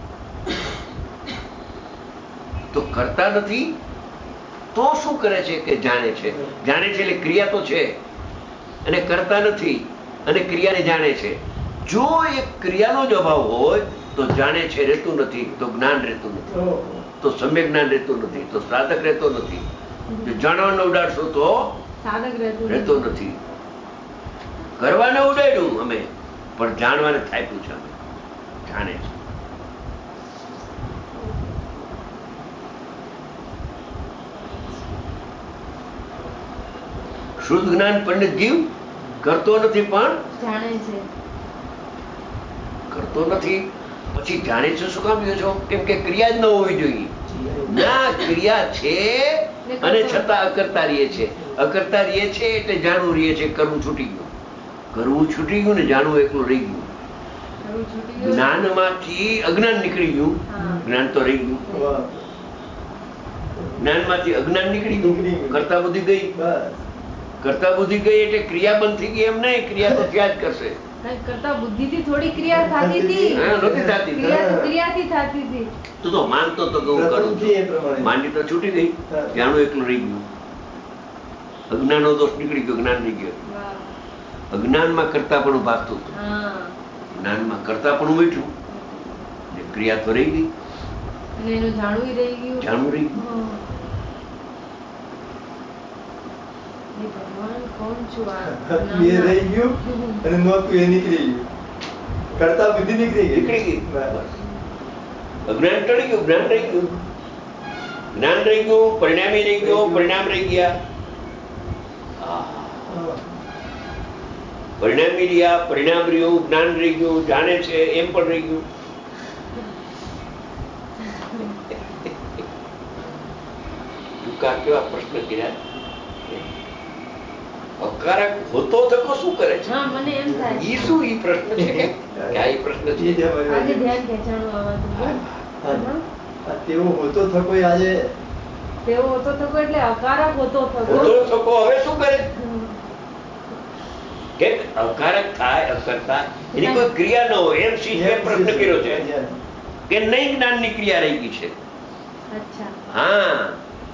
તો કરતા નથી તો શું કરે છે કે જાણે છે. જાણે છે એટલે ક્રિયા તો છે, અને કરતા નથી અને ક્રિયાને જાણે છે. જો એ ક્રિયાનો જ અભાવ હોય તો જાણે છે રહેતું નથી, તો જ્ઞાન રહેતું નથી, તો સમ્યક જ્ઞાન રહેતું નથી, તો સાધક રહેતો નથી. જો જાણવાનો ઉડાડશો તો સાધક રહેતું રહેતો નથી. કરવાને ઉડાડ્યું અમે, પણ જાણવાને થાપ્યું છે. અમે જાણે છે. શુદ્ધ જ્ઞાન પંડિત જીવ કરતો નથી પણ જાણે છે. કરતો નથી પછી જાણે છે. શું કામ કહો છો? કેમ કે ક્રિયા જ ન હોવી જોઈએ. ના, ક્રિયા છે અને છતાં અકર્તા રહીએ છે. અકર્તા રહીએ છે એટલે જાણવું રહીએ છે. કરવું છૂટી ગયું. કરવું છૂટી ગયું ને જાણવું એકલું રહી ગયું. જ્ઞાનમાંથી અજ્ઞાન નીકળી ગયું, જ્ઞાન તો રહી ગયું. જ્ઞાનમાંથી અજ્ઞાન નીકળી ગયું, કરતા બુદ્ધિ ગઈ. કરતા બુદ્ધિ ગઈ એટલે ક્રિયા બંધ થઈ ગઈ એમ નહીં. ક્રિયા તો ત્યાં જ કરશે. કરતા બુદ્ધિ થી થોડી ક્રિયા થતી હતી, નથી થતી. ક્રિયાથી થતી હતી. તું તો માનતો તો હું કરું છું. માની તો છૂટી ગઈ, જાણું એકલું રહી ગયું. અજ્ઞાનનો દોષ નીકળી ગયો, જ્ઞાન રહી ગયો. અજ્ઞાનમાં કરતા પણ ભાગતું હતું, જ્ઞાનમાં કરતા પણ બેઠું, ક્રિયા તો રહી ગઈ, એનું જાણવું રહી ગયું. જાણવું રહી ગયું. ભગવાન કોણ છું આ એ રહી ગયું અને નહોતું એ નીકળી ગયું. કરતા બુદ્ધિ નીકળી ગઈ, નીકળી ગઈ. અજ્ઞાન ટળી ગયું, જ્ઞાન રહી ગયું. જ્ઞાન રહી ગયું, પરિણામી રહી ગયો, પરિણામ રહી ગયા. પરિણામી રહ્યા, પરિણામ રહ્યું, જ્ઞાન રહી ગયું, જાણે છે એમ પણ રહી ગયું. ટૂંકા કેવા પ્રશ્ન કર્યા. અકારક હોતો થકો શું કરે છે? હા, મને એમ થાય ઈ શું ઈ પ્રશ્ન છે કે આ ઈ પ્રશ્ન છે. આજે ધ્યાન ખેંચાણું આવતું. તેવો હોતો થકો આજે તેવો હોતો થકો એટલે અકારક હોતો થકો. હોતો થકો હવે શું કરે કે અકારક થાય, અકર્તા એની કોઈ ક્રિયા ન હોય એમ શીખે પ્રશ્ન કર્યો છે કે નહીં જ્ઞાનની ક્રિયા રહી ગઈ છે. અચ્છા, હા,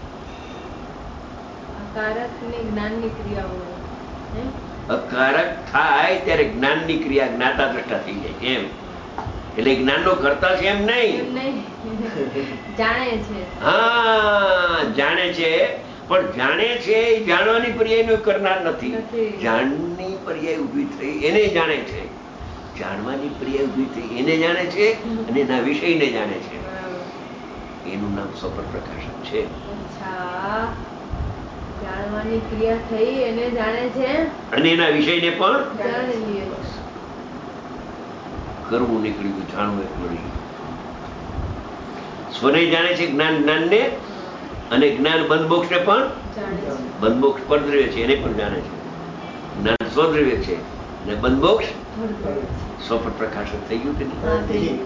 અકારક ને જ્ઞાનની ક્રિયા હોય. અકારક થાય ત્યારે જ્ઞાનની ક્રિયા જ્ઞાતા દ્રષ્ટા થઈ જાય એમ. એટલે જ્ઞાનનો કરતા છે એમ નહીં, જાણે છે. હા, જાણે છે, પણ જાણે છે એ જાણવાની પર્યાય કરનાર નથી. જાણની પર્યાય ઉભી થઈ એને જાણે છે, જાણવાની પર્યાય ઉભી થઈ એને જાણે છે, અને એના વિષયને જાણે છે. એનું નામ સ્વપ્ન પ્રકાશન છે. જાણવાની ક્રિયા થઈ એને જાણે છે, અને એના વિષયને પણ જાણી લે. કરવું નીકળી ગયું, જાણવું એકલું રહી ગયું. સ્વને જાણે છે, જ્ઞાન જ્ઞાનને, અને જ્ઞાન બંધમોક્ષને પણ જાણે છે. બંધમોક્ષ પરદ્રવ્ય છે એને પણ જાણે છે. જ્ઞાન સ્વદ્રવ્ય છે અને બંધમોક્ષ સ્વપ્ન પ્રકાશન થઈ ગયું કે નહીં?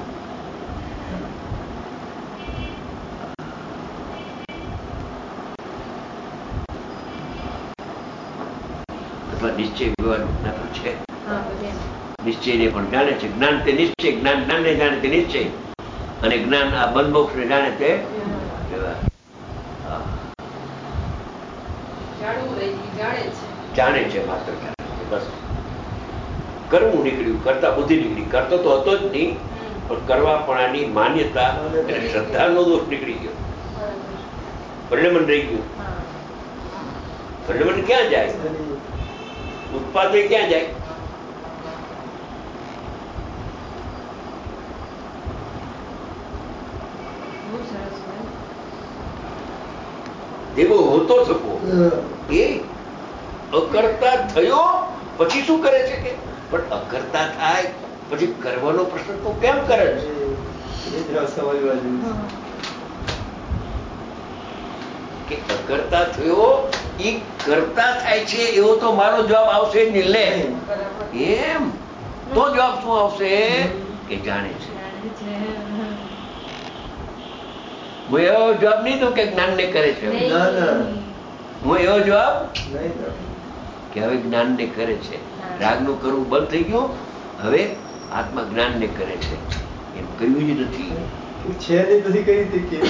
નિશ્ચય વિવાદ છે. નિશ્ચય ને પણ જાણે છે. જ્ઞાન તે નિશ્ચય, જ્ઞાન જ્ઞાન ને જાણે તે નિશ્ચય, અને જ્ઞાન આ બંધમોક્ષ ને જાણે તે જાણે છે. માત્ર બસ કરવું નીકળ્યું, કરતા બુદ્ધિ નીકળી. કરતો તો હતો જ નહીં, પણ કરવાપણાની માન્યતા એટલે શ્રદ્ધાનો દોષ નીકળી ગયો. પરિણમન રહી ગયું. પરિણમન ક્યાં જાય? ઉત્પાદન ક્યાં જાય? એવો હોતો થકો એ અકર્તા થયો પછી શું કરે છે કે પણ અકર્તા થાય પછી કરવાનો પ્રશ્ન તો કેમ કરે છે? કે અકર્તા થયો એ કરતા થાય છે એવો તો મારો જવાબ આવશે જ નહીં. લે એમ તો જવાબ શું આવશે કે જાણે છે. હું એવો જવાબ નહીં દઉં કે જ્ઞાન ને કરે છે. હું એવો જવાબ કે હવે જ્ઞાન ને કરે છે. રાગનું કરવું બંધ થઈ ગયું, હવે આત્મા જ્ઞાન ને કરે છે. એમ કહ્યું જ નથી. છે નહીં પછી કઈ રીતે કે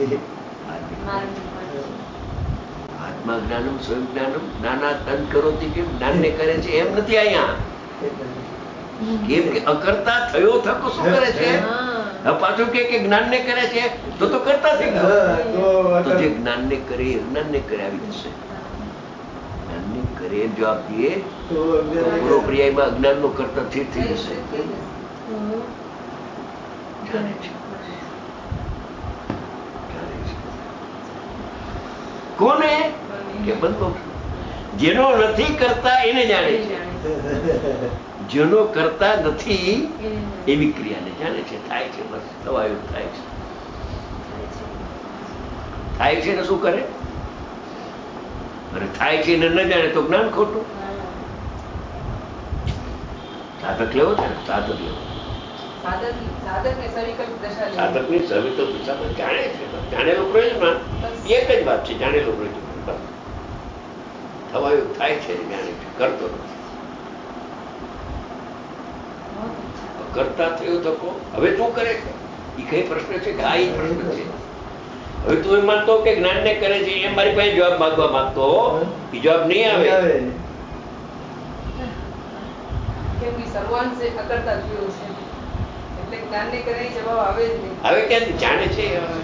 આત્મા જ્ઞાનમ સ્વયં જ્ઞાનમ નાના તન કરોતી કેમ જ્ઞાન ને કરે છે એમ નથી અહીંયા. કેમ કે અકર્તા થયો થકો શું કરે છે? પાછું કે જ્ઞાન ને કરે છે તો તો કરતા થઈ ગયો. તો જે જ્ઞાન ને કરે અજ્ઞાન ને કરે આવી જશે. જ્ઞાન ને કરે જો આપીએ તો પૂરો પર્યાયમાં અજ્ઞાન નો કરતા સ્થિર થઈ જશે. જાણે છે કોને કે બંધો જેનો નથી કરતા એને જાણે છે. જેનો કરતા નથી એવી ક્રિયાને જાણે છે. થાય છે બસ થવાયું થાય છે. થાય છે ને શું કરે? અને થાય છે ને ન જાણે તો જ્ઞાન ખોટું. સાધક લેવો છે ને સાધક લેવો. સાધકની સવિકલ્પ દશા જાણે છે. જાણેલો પ્રયોજન એક જ વાત છે. જાણેલો પ્રયોજન થવાયું થાય છે જાણે છે, કરતો નથી. કરતા થયો થકો હવે શું કરે છે એ કઈ પ્રશ્ન છે કે આ એ પ્રશ્ન છે. હવે તું એમ માનતો કે જ્ઞાન ને કરે છે એમ મારી પાસે જવાબ માંગવા માંગતો એ જવાબ નહીં આવે. હવે ક્યાંથી જાણે છે?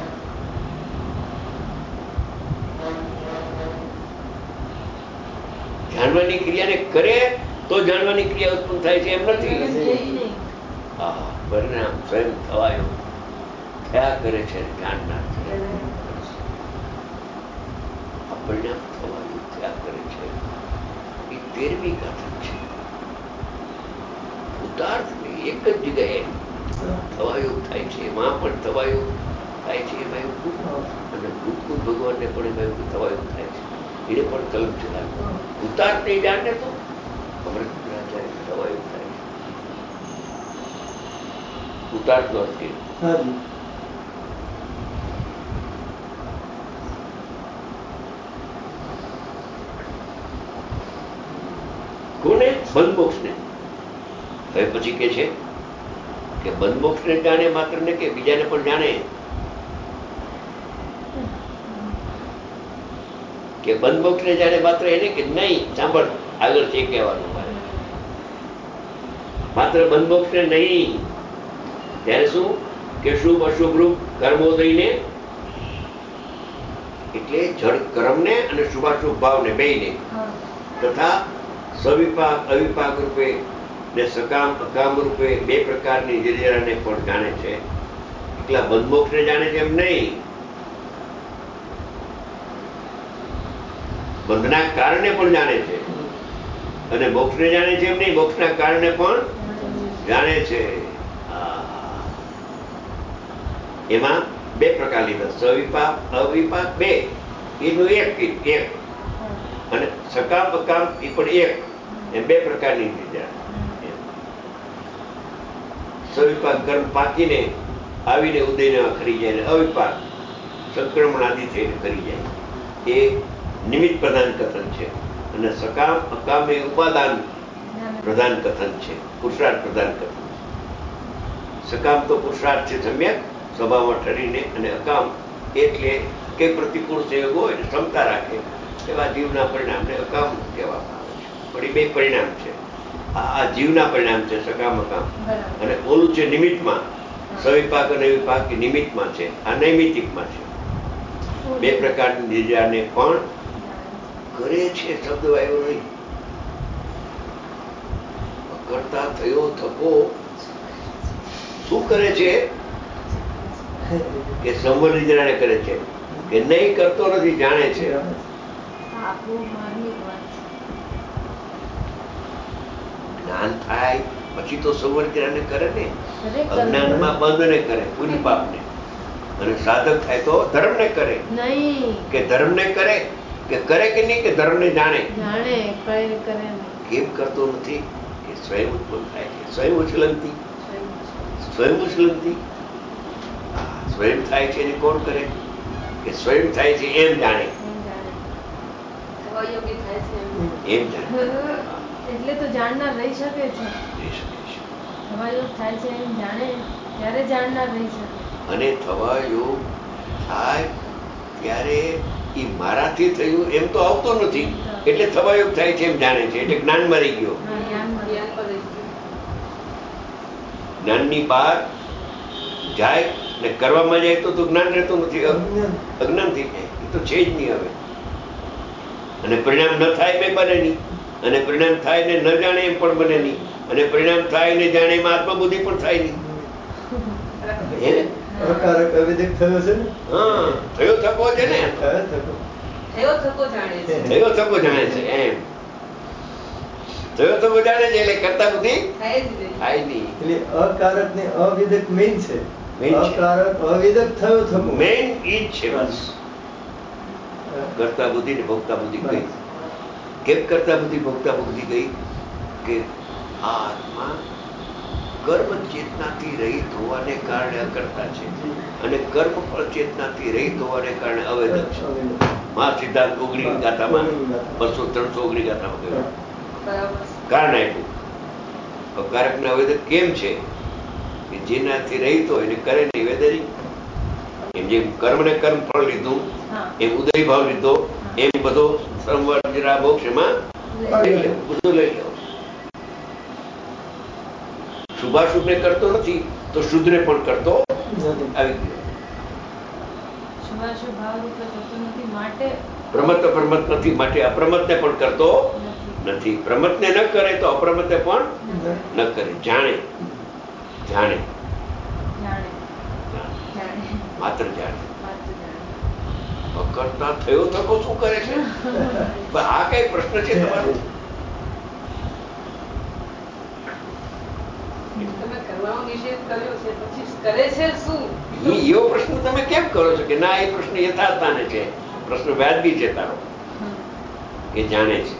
જાણવાની ક્રિયાને કરે તો જાણવાની ક્રિયા ઉત્પન્ન થાય છે એમ નથી. હા, પરિણામ સ્વયં થવાયો થયા કરે છે. જાણનાર પરિણામ થવાયું થયા કરે છે. એ તેરમી કથન છે. ઉતાર્થ એક જ જગ્યાએ થવાયું થાય છે. એમાં પણ થવાયું થાય છે. એમાં એવું અને ભૂતભૂત ભગવાનને પણ એમાં એવું થવાયું થાય છે. એને પણ કલમ ચલાવ્યું. ઉતાર નહીં જાણે તો અમૃત થવાયું થાય છે. ઉતાર નો અર્થ કોને? બંધ મોક્ષ ને. હવે પછી કે છે કે બંધ મોક્ષ ને જાણે માત્ર ને કે બીજાને પણ જાણે. કે બંધ મોક્ષ ને જાણે માત્ર એને કે નહીં. સાંભળ આગળ છે કહેવાનું મારે. માત્ર બંધ મોક્ષ ને નહીં. ત્યારે શું કે શુભ અશુભ રૂપ કર્મોદયને એટલે જડ કર્મને અને શુભાશુભ ભાવને બેયને તથા સવિપાક અવિપાક રૂપે ને સકામ અકામ રૂપે બે પ્રકારની જરીરાને પણ જાણે છે. એટલા બંધ મોક્ષ ને જાણે છે એમ નહીં. બંધના કારણે પણ જાણે છે અને મોક્ષ ને જાણે છે એમ નહીં. મોક્ષના કારણે પણ જાણે છે. એમાં બે પ્રકાર લીધા. સવિપાક અવિપાક બે એનું એક એક અને સકામ અકામ એ પણ એક. એમ બે પ્રકારની લીધા. સવિપાક કર્મ પાકીને આવીને ઉદયમાં ખરી જાય. અવિપાક સંક્રમણ આદિ થઈને ખરી જાય. એ નિમિત્ત પ્રધાન કથન છે. અને સકામ અકામ એ ઉપાદાન પ્રધાન કથન છે. પુરુષાર્થ પ્રધાન કથન. સકામ તો પુરુષાર્થ છે સમ્યક સ્વભાવમાં ઠરીને, અને અકામ એટલે કે પ્રતિકૂળ સંયોગ હોય ને ક્ષમતા રાખે એવા જીવના પરિણામને અકામ કહેવામાં આવે છે. પણ એ બે પરિણામ છે. આ જીવના પરિણામ છે સકામ અકામ. અને ઓલું છે નિમિત્તમાં. સવિપાક અને વિપાક નિમિત્તમાં છે. આ નૈમિતિકમાં છે. બે પ્રકારની નિર્જાને પણ કરે છે. શબ્દ આવ્યો નહીં. કરતા થયો થકો શું કરે છે કે સંવર નિદ્રાને કરે છે કે નહીં કરતો નથી જાણે છે. જ્ઞાન થાય પછી તો સંવર નિદ્રાને કરે ને. અજ્ઞાનમાં બંધ ને કરે પૂરી પાપ ને. અને સાધક થાય તો ધર્મને કરે નહીં કે ધર્મને કરે કે કરે કે નહીં કે ધર્મને જાણે જાણે કરે કરે નહીં કેમ કરતો નથી કે સ્વયં ઉત્પન્ન થાય છે સ્વયં ઉછલનથી સ્વયં ઉછલનથી હા, સ્વયં થાય છે એને કોણ કરે કે સ્વયં થાય છે એમ જાણે એમ જાણે સ્વયોગી થાય છે એમ. એમ જાણે એટલે તો જાણનાર રહી શકે છે એ શકે છે. હવાયોગ થાય છે એમ જાણે ત્યારે જાણનાર રહી શકે અને થવા યોગ થાય ત્યારે એ મારાથી થયું એમ તો આવતો નથી એટલે થવા યોગ થાય છે એમ જાણે છે એટલે જ્ઞાન મરી ગયો હા, જ્ઞાનમાં ધ્યાન પર રહી ગયું. જ્ઞાનની બહાર જાય ને કરવામાં જાય તો તો જ્ઞાન રહેતું નથી અજ્ઞાન. અજ્ઞાન થઈ જાય એ તો છે જ નહીં હવે અને પરિણામ ન થાય મેં બને નહીં અને પરિણામ થાય ને ન જાણે એમ પણ બને નહીં અને પરિણામ થાય ને જાણે એમાં આત્મબુદ્ધિ પણ થાય નહીં હે? અકારક અવિદિક થયો છે ને હા થયો થકો છે ને થયો થકો. થયો થકો જાણે છે. થયો થકો જાણે છે એમ થયો થકો જાણે છે એટલે કરતા બુદ્ધિ થાય જ નહીં. થાય નહીં એટલે અકારક ને અવિદક મેઇન છે Main છે. અકારક અવિદક થયો થકો. મેઇન ઈ જ છે બસ કરતા બુદ્ધિ ને ભોગતા બુદ્ધિ ગઈ કેમ કરતા બુદ્ધિ ભોગતા બુદ્ધિ ગઈ કે આ આત્મા કર્મ ચેતનાથી રહિત હોવાને કારણે અકર્તા છે અને કર્મ ફળ ચેતનાથી રહિત હોવાને કારણે અવેદક છે અવિદક. મા સિદ્ધાંત ઓગણી ગાથામાં બસો ત્રણસો ઓગણી ગાથામાં કહ્યું બરાબર. કારણ આપ્યું અકારક ને અવેદક કેમ છે કે જેનાથી રહિત હોય એને કરે નહીં વેદરી એમ જેમ કર્મ ને કર્મ ફળ લીધું હા એમ ઉદય ભાવ લીધો એમ બધો સંવર જરા મોક્ષ એમાં લઈ લેવું બધું લઈ લેવું શુભાશુભ ને કરતો નથી તો શુદ્ધને પણ કરતો નથી. આવી ગયો શુભાશુભ ભાવ રૂપે થતું નથી માટે પ્રમત્ત પ્રમત્ત નથી માટે અપ્રમત્તને પણ કરતો નથી નથી પ્રમત્તને ન કરે તો અપ્રમત્તને પણ ન કરે જાણે જાણે જાણે જાણે. જાણે માત્ર જાણે માત્ર જાણે અકર્તા થયો થકો શું કરે છે પણ આ કઈ પ્રશ્ન છે તમારો તમે કરવાનો નિષેધ કર્યો છે પછી કરે છે શું? ઈ એવો પ્રશ્ન તમે કેમ કરો છો કે ના એ પ્રશ્ન યથાર્થાને છે પ્રશ્ન વ્યાજબી છે તારો એ જાણે છે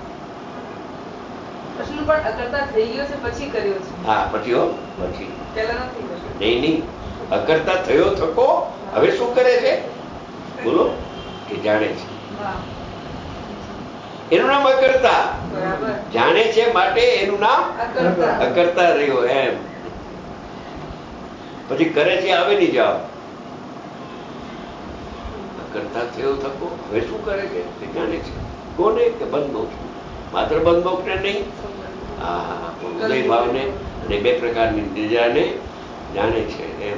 પ્રશ્ન પણ અકર્તા થઈ ગયો છે પછી કર્યો છે. હા પછી હો પછી પહેલા નથી કર્યો. નહીં નહીં અકર્તા થયો થકો હવે શું કરે છે બોલો કે જાણે છે વાહ. એનું નામ અકર્તા બરાબર. જાણે છે માટે એનું નામ અકર્તા. અકર્તા રહ્યો એમ પછી કરે છે આવે નહીં જવાબ અકર્તા થયો થકો હવે શું કરે છે તે જાણે છે કોને કે બંધ મોક્ષ માત્ર બંધ મોક્ષ ને નહીં આ ઉદય ભાવને અને બે પ્રકારની નિદ્રાને જાણે છે એમ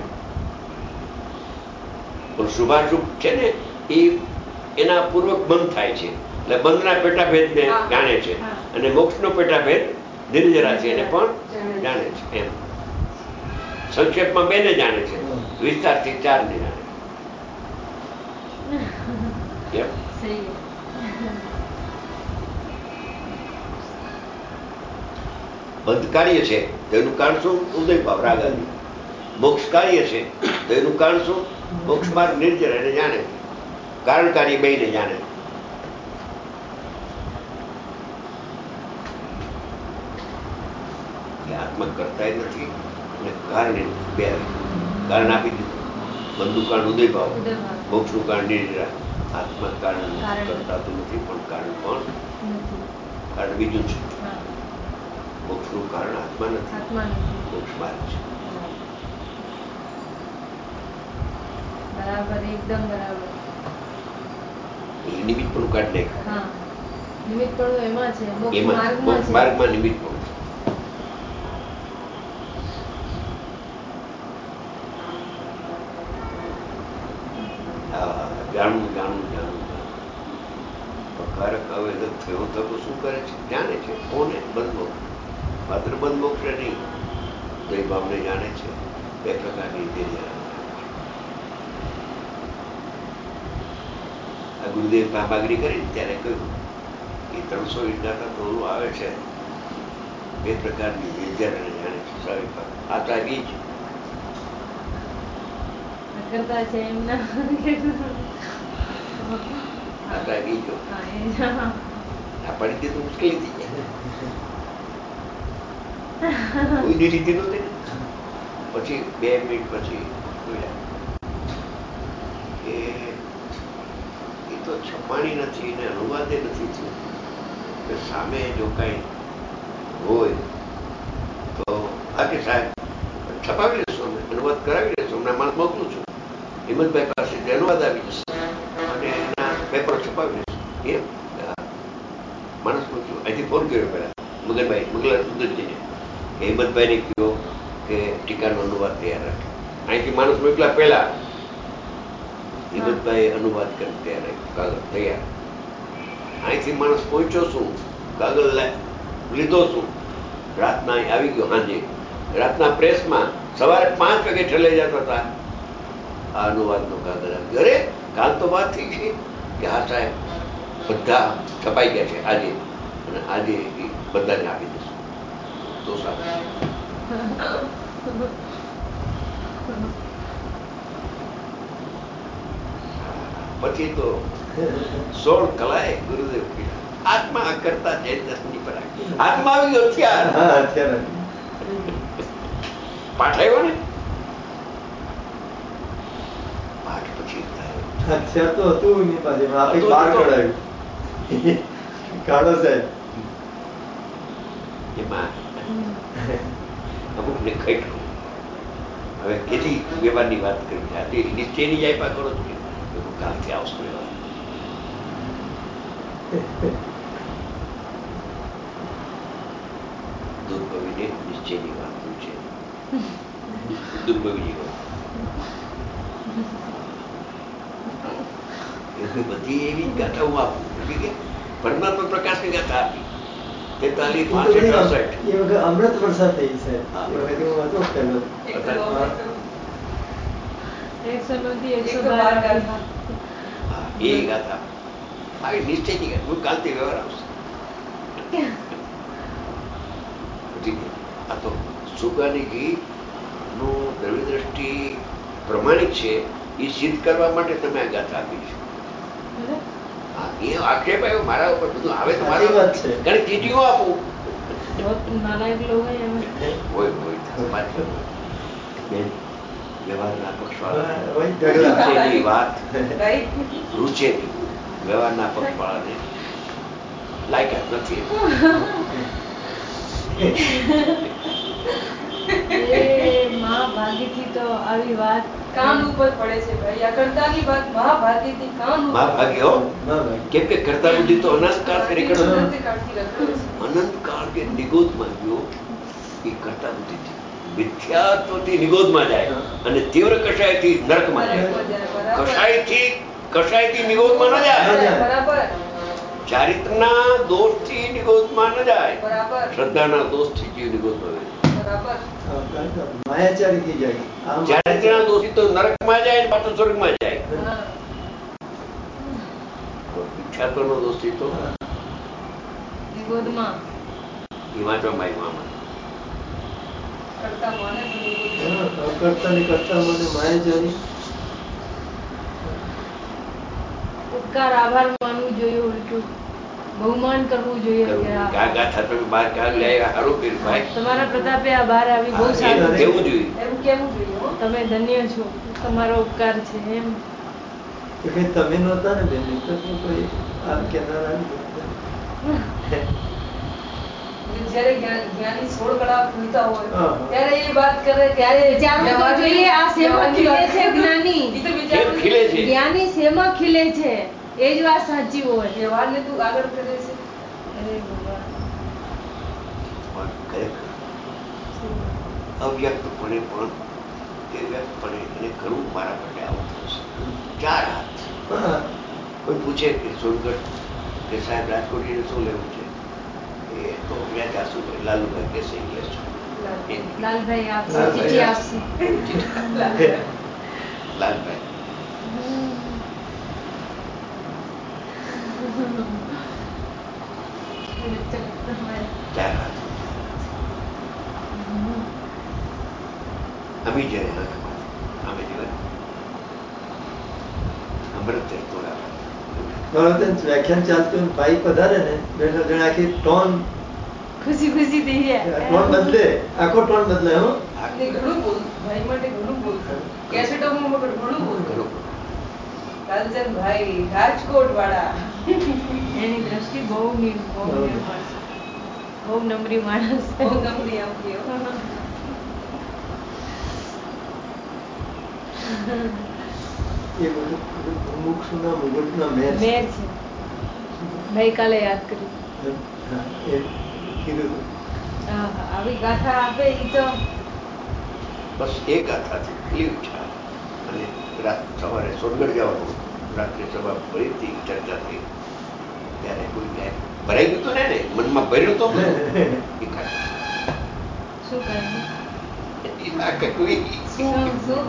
પણ શુભાશુભ છે ને એ એના પૂર્વક બંધ થાય છે એટલે બંધના પેટાભેદને હા. જાણે છે હા. અને મોક્ષનો પેટાભેદ નિર્જરા છે એને પણ જાણે છે. જાણે છે એમ સંક્ષેપમાં બેને જાણે છે વિસ્તારથી ચાર ને જાણે છે એમ સહી બંધ કાર્ય છે તો એનું કારણ શું ઉદય ભાવ રાગાદી મોક્ષ કાર્ય છે તો એનું કારણ શું મોક્ષ માર્ગ નિર્જર એને જાણે કારણ કાર્ય બેને જાણે કે આત્મા કરતા નથી અને કારણ એનું બે આવે કારણ આપી દીધું બંધનું કારણ ઉદય ભાવ ઉદય ભાવ. મોક્ષનું કારણ નિર્જરા આત્મા કારણ કારણ. કરતા તો નથી પણ કારણ પણ નથી કારણ બીજું છે હા મોક્ષનું કારણ આત્મા નથી આત્મા નથી મોક્ષ માર્ગ છે બરાબર એકદમ બરાબર એ નિમિત્ત પણ કાઢી નાખ્યું હા નિમિત્ત પણ એમાં છે મોક્ષ એમાં માર્ગમાં મોક્ષ છે માર્ગમાં નિમિત્ત પણ છે. હા, જાણવું જાણવું જાણવું અકારક અવેદક થયો થકો શું કરે છે જાણે છે કોને બંધ મોક્ષ માત્ર બંધ મોક્ષ નહીં ઉદય ભાવને જાણે છે બે પ્રકારની ધીરે આ ગુરુદેવ તામાગરી કરી ને ત્યારે કહ્યું એ ત્રણસો ઈટના તોલું આવે છે બે પ્રકારની નિર્જર અને જાણે છે સ્વાભાવિક આ તો આ બીજ કરતા છે એમના આટલા ગઈ ગયો હા એ જ. હા. આ પડી ગઈ તો મુશ્કેલી થઈ જાય કોઈની રીતે નહોતી ને. પછી બે મિનિટ પછી જોયા કે એ તો છપાણી નથી ને અનુવાદે નથી થયું કે સામે જો કાંઈ હોય તો આ કે સાહેબ છપાવી લેશો અમે અનુવાદ કરાવી લેશો હમણાં માણસ મોકલું છું હિંમતભાઈ પાસેથી અનુવાદ આવી જશે અને એના પેપરો છપાવી લેશું એમ માણસ મોકલ્યું અહીંથી ફોન કર્યો પહેલા મગનભાઈ મગલા ઉદયજીને કે હિંમતભાઈને કહ્યો કે ટીકાનો અનુવાદ તૈયાર રાખે અહીંથી માણસ મોકલ્યા પહેલા હિંમતભાઈ અનુવાદ કરી તૈયાર રાખ્યું કાગળ તૈયાર અહીંથી માણસ પહોંચ્યો છું કાગળ લીધો છું રાતના અહીં આવી ગયો સાંજે રાતના પ્રેસમાં સવારે પાંચ વાગે ઠેલાઈ જતા હતા આ અનુવાદનો કાગળ આવી અરે કાલ તો વાત થઈ ગઈ કે હા સાહેબ બધા છપાઈ ગયા છે આજે અને આજે એ બધાને આપી દઈશું તો સારું પછી તો સોળ કલાએ ગુરુદેવ કીધા આત્મા કરતા જય દર્શની પર આત્મા આવી ગયો ત્યાર પાઠ આવ્યો ને પાઠ પછી અત્યાર તો હતું એની પાસે આપણે બહાર કઢાવ્યું કાઢો સાહેબ એમાં અમુક ને કઈ હવે કેટલી વ્યવહારની વાત કરી આજે નિશ્ચયની જાય પા કરો છો કાલથી આવશે વ્યવહાર દુર્ભવીને નિશ્ચયની વાત પૂછે દુર્ભવીની વાત બધી એવી ગાથા હું આપું કે પરમાત્મા પ્રકાશની ગાથા આપી તેતાલીસ પાંસઠ ચોસઠ એ વખત અમૃત વર્ષા થઈ છે એ વખતે હું હતો પહેલો એકસો નો થી એકસો એકસો બાર બાર હા એ ગાથા આવી નિશ્ચયની ગાથા હું કાલથી વ્યવહાર આવશે આ તો સુગાની ઘી નું દ્રવ્ય દ્રષ્ટિ પ્રમાણિક છે એ સિદ્ધ કરવા માટે તમે આ ગાથા આપી છે હા એ આક્ષેપ આવ્યો મારા ઉપર બધું આવે તો મારી વાત છે કારણ ચીટીઓ આપું નાલાયક લોકો એમ હોય હોય પાછળ બેન વ્યવહારના પક્ષવાળા વાત રૂચે વ્યવહારના પક્ષવાળાને લાયકાત નથી એ મહાભાગીથી તો આવી વાત કાન ઉપર પડે છે ભાઈ આ કરતાની વાત મહાભાગીથી કાન ઉપર મહાભાગ્ય હો કેમ કે કરતા બુદ્ધિ તો અનંતકાળ કરી કરો અનંતકાળથી રખડે છે. અનંતકાળ કે નિગોદમાં ગયો એ કરતા બુદ્ધિથી મિથ્યાત્વથી નિગોદમાં જાય અને તીવ્ર કષાયથી નરકમાં જાય કષાયથી કષાયથી નિગોદમાં ન જાય બરાબર ચારિત્રના દોષથી નિગોદમાં ન જાય બરાબર શ્રદ્ધાના દોષથી જીવ નિગોદમાં જાય બરાબર માયાચારી થઈ જાય ચારિત્રના દોષથી તો નરકમાં જાય ને પાછું સ્વર્ગમાં જાય હા મિથ્યાત્વનો દોષથી તો નિગોદમાં હિમાચલમાં હિમામાં કરતા મને તો નિગોદ કરતા ને કરતા મને માયાચારી ઉપકાર આભાર માનવું જોઈએ ઉલટું બહુમાન કરવું જોઈએ કે આ ગા ગાથા તમે બહાર કાઢ લે સારું કર્યું ભાઈ તમારા પ્રતાપે આ બહાર આવી બહુ હા, સારું એવું કેવું જોઈએ એમ કેવું જોઈએ હો તમે ધન્ય છો તમારો ઉપકાર છે એમ કે કઈ તમે નહોતા ને બેન નહીંતર તો કોઈ આ કેનાર આવી જ્યારે જ્ઞા- જ્ઞાની સોળ કળા ખુલતા હોય હા. ત્યારે એ વાત કરે ત્યારે વિચારવું તો જોઈએ આ શેમાં ખીલે છે જ્ઞાની ઈ તો કેમ વિચારવું ખીલે છે જ્ઞાની શેમાં ખીલે છે એ જ વાત સાચી હોય વ્યવહારને તું આગળ કરે છે અરે ભગવાન પણ ખરેખર અવ્યક્તપણે પણ તે વ્યક્તપણે એને કરવું મારા માટે આવું થશે ચાર હાથ હા કોઈ પૂછે કે સોનગઢ કે સાહેબ રાજકોટીને શું લેવું છે એ તો ત્યાં જાશું ભાઈ લાલુભાઈ કહેશે એ લેશું એમ. લાલભાઈ આપશે લાલભાઈ ચીઠી આપશે લાલભાઈ ચાર હાથ અમે જ્યારે આંખમાં અમે જોયા અમૃત તોડા બરાબર વ્યાખ્યાન ચાલતું હોય, ભાઈ પધારે ને બેઠો જણે આખી ટોન ખુશી ખુશી થઈ જાય. ટોન બદલે, આખો ટોન બદલે. હો ને ઘણું બોલ ભાઈ માટે ઘણું બોલ કેસેટોમાં પણ ઘણું બોલ ઘણું કાંચનભાઈ રાજકોટ વાળા એની દ્રષ્ટિ બહુ ની- બહુ નિર્મળ છે. બહુ નમરી માણસ છે. બહુ નમરી આમ કહેવાય. એ બધું મુમુક્ષુના મુગટના મેર છે. મેર છે. ગઈકાલે યાદ કરી. હા, એ કીધું હતું. હા, હા, આવી ગાથા આપે ઈ તો બસ એ ગાથાથી એટલી ઈચ્છા અને રાત સવારે સોનગઢ જવાનું હતું. રાત્રે સવાર ફરીથી ચર્ચા થઈ ત્યારે કોઈ ન્યાય ભરાઈ ગયું હતું ને એને મનમાં ભર્યું તો એ ગાથા શું કરે એ ના કહ્યું શું શું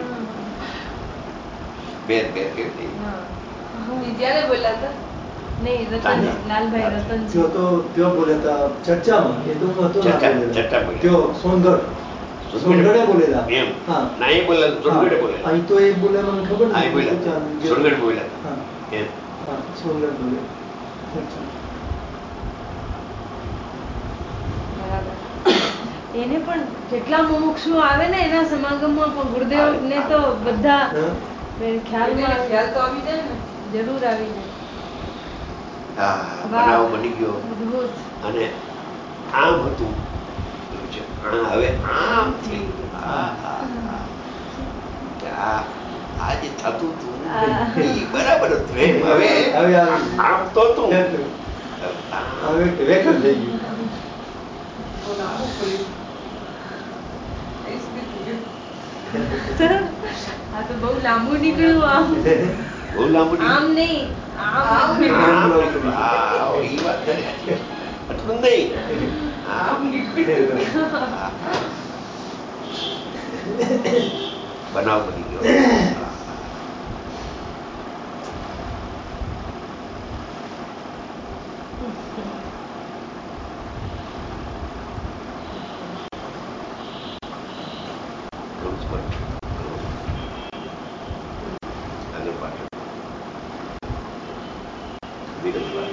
બેર બેર કેવી હા. એ જ્યારે બોલ્યા હતા નહીં, રતન તાના. લાલભાઈ રતન ત્યો તો ત્યો બોલ્યા હતા ચર્ચામાં, એ તો હું હતો ના ચર્ચા- બોલેલા. ચર્ચા બોલ્યા. ત્યો સોનગઢ સોનગઢે બોલેલા. એમ હા. ના એ બોલ્યા સોનગઢે બોલ્યા અહીં તો એ બોલે મને ખબર આ એ નથી. બોલ્યા ચાલ- સોનગઢ બોલ્યા હા, એમ હા, સોનગઢ બોલે. અચ્છા. બરાબર. એને પણ જેટલા મુમુક્ષુ આવે ને એના સમાગમમાં પણ ગુરુદેવ ને તો બધા હા. ખ્યાલમાં ખ્યાલ તો આવી જાય ને જરૂર આવી જાય. હા વાહ. બનાવ બની ગયો અદ્ભુત. અને આમ હતું એવું છે. આ હવે આમ થઈ ગયું. આ, આ, આ. કે આ આ જે થતું હતું આ. એ બરાબર હતું એમ. હવે હવે આવી. આમ તો હતું. હવે આ- રેખર થઈ ગયું. તો લાંબુ પડ્યું આઈસ બી થઈ ગયું. આ તો બહુ લાંબુ નીકળ્યું આમ. બહુ લાંબુ નહીં. આમ નહીં, આમ આમ નીકળ્યું. આમ નીકળ્યું. હા, એ વાત કરી. એટલું નહીં. આમ નીકળ્યું. હા. બનાવ બની ગયો. ક્લોઝ પર. આગળ પાછળ. વિગતવાર.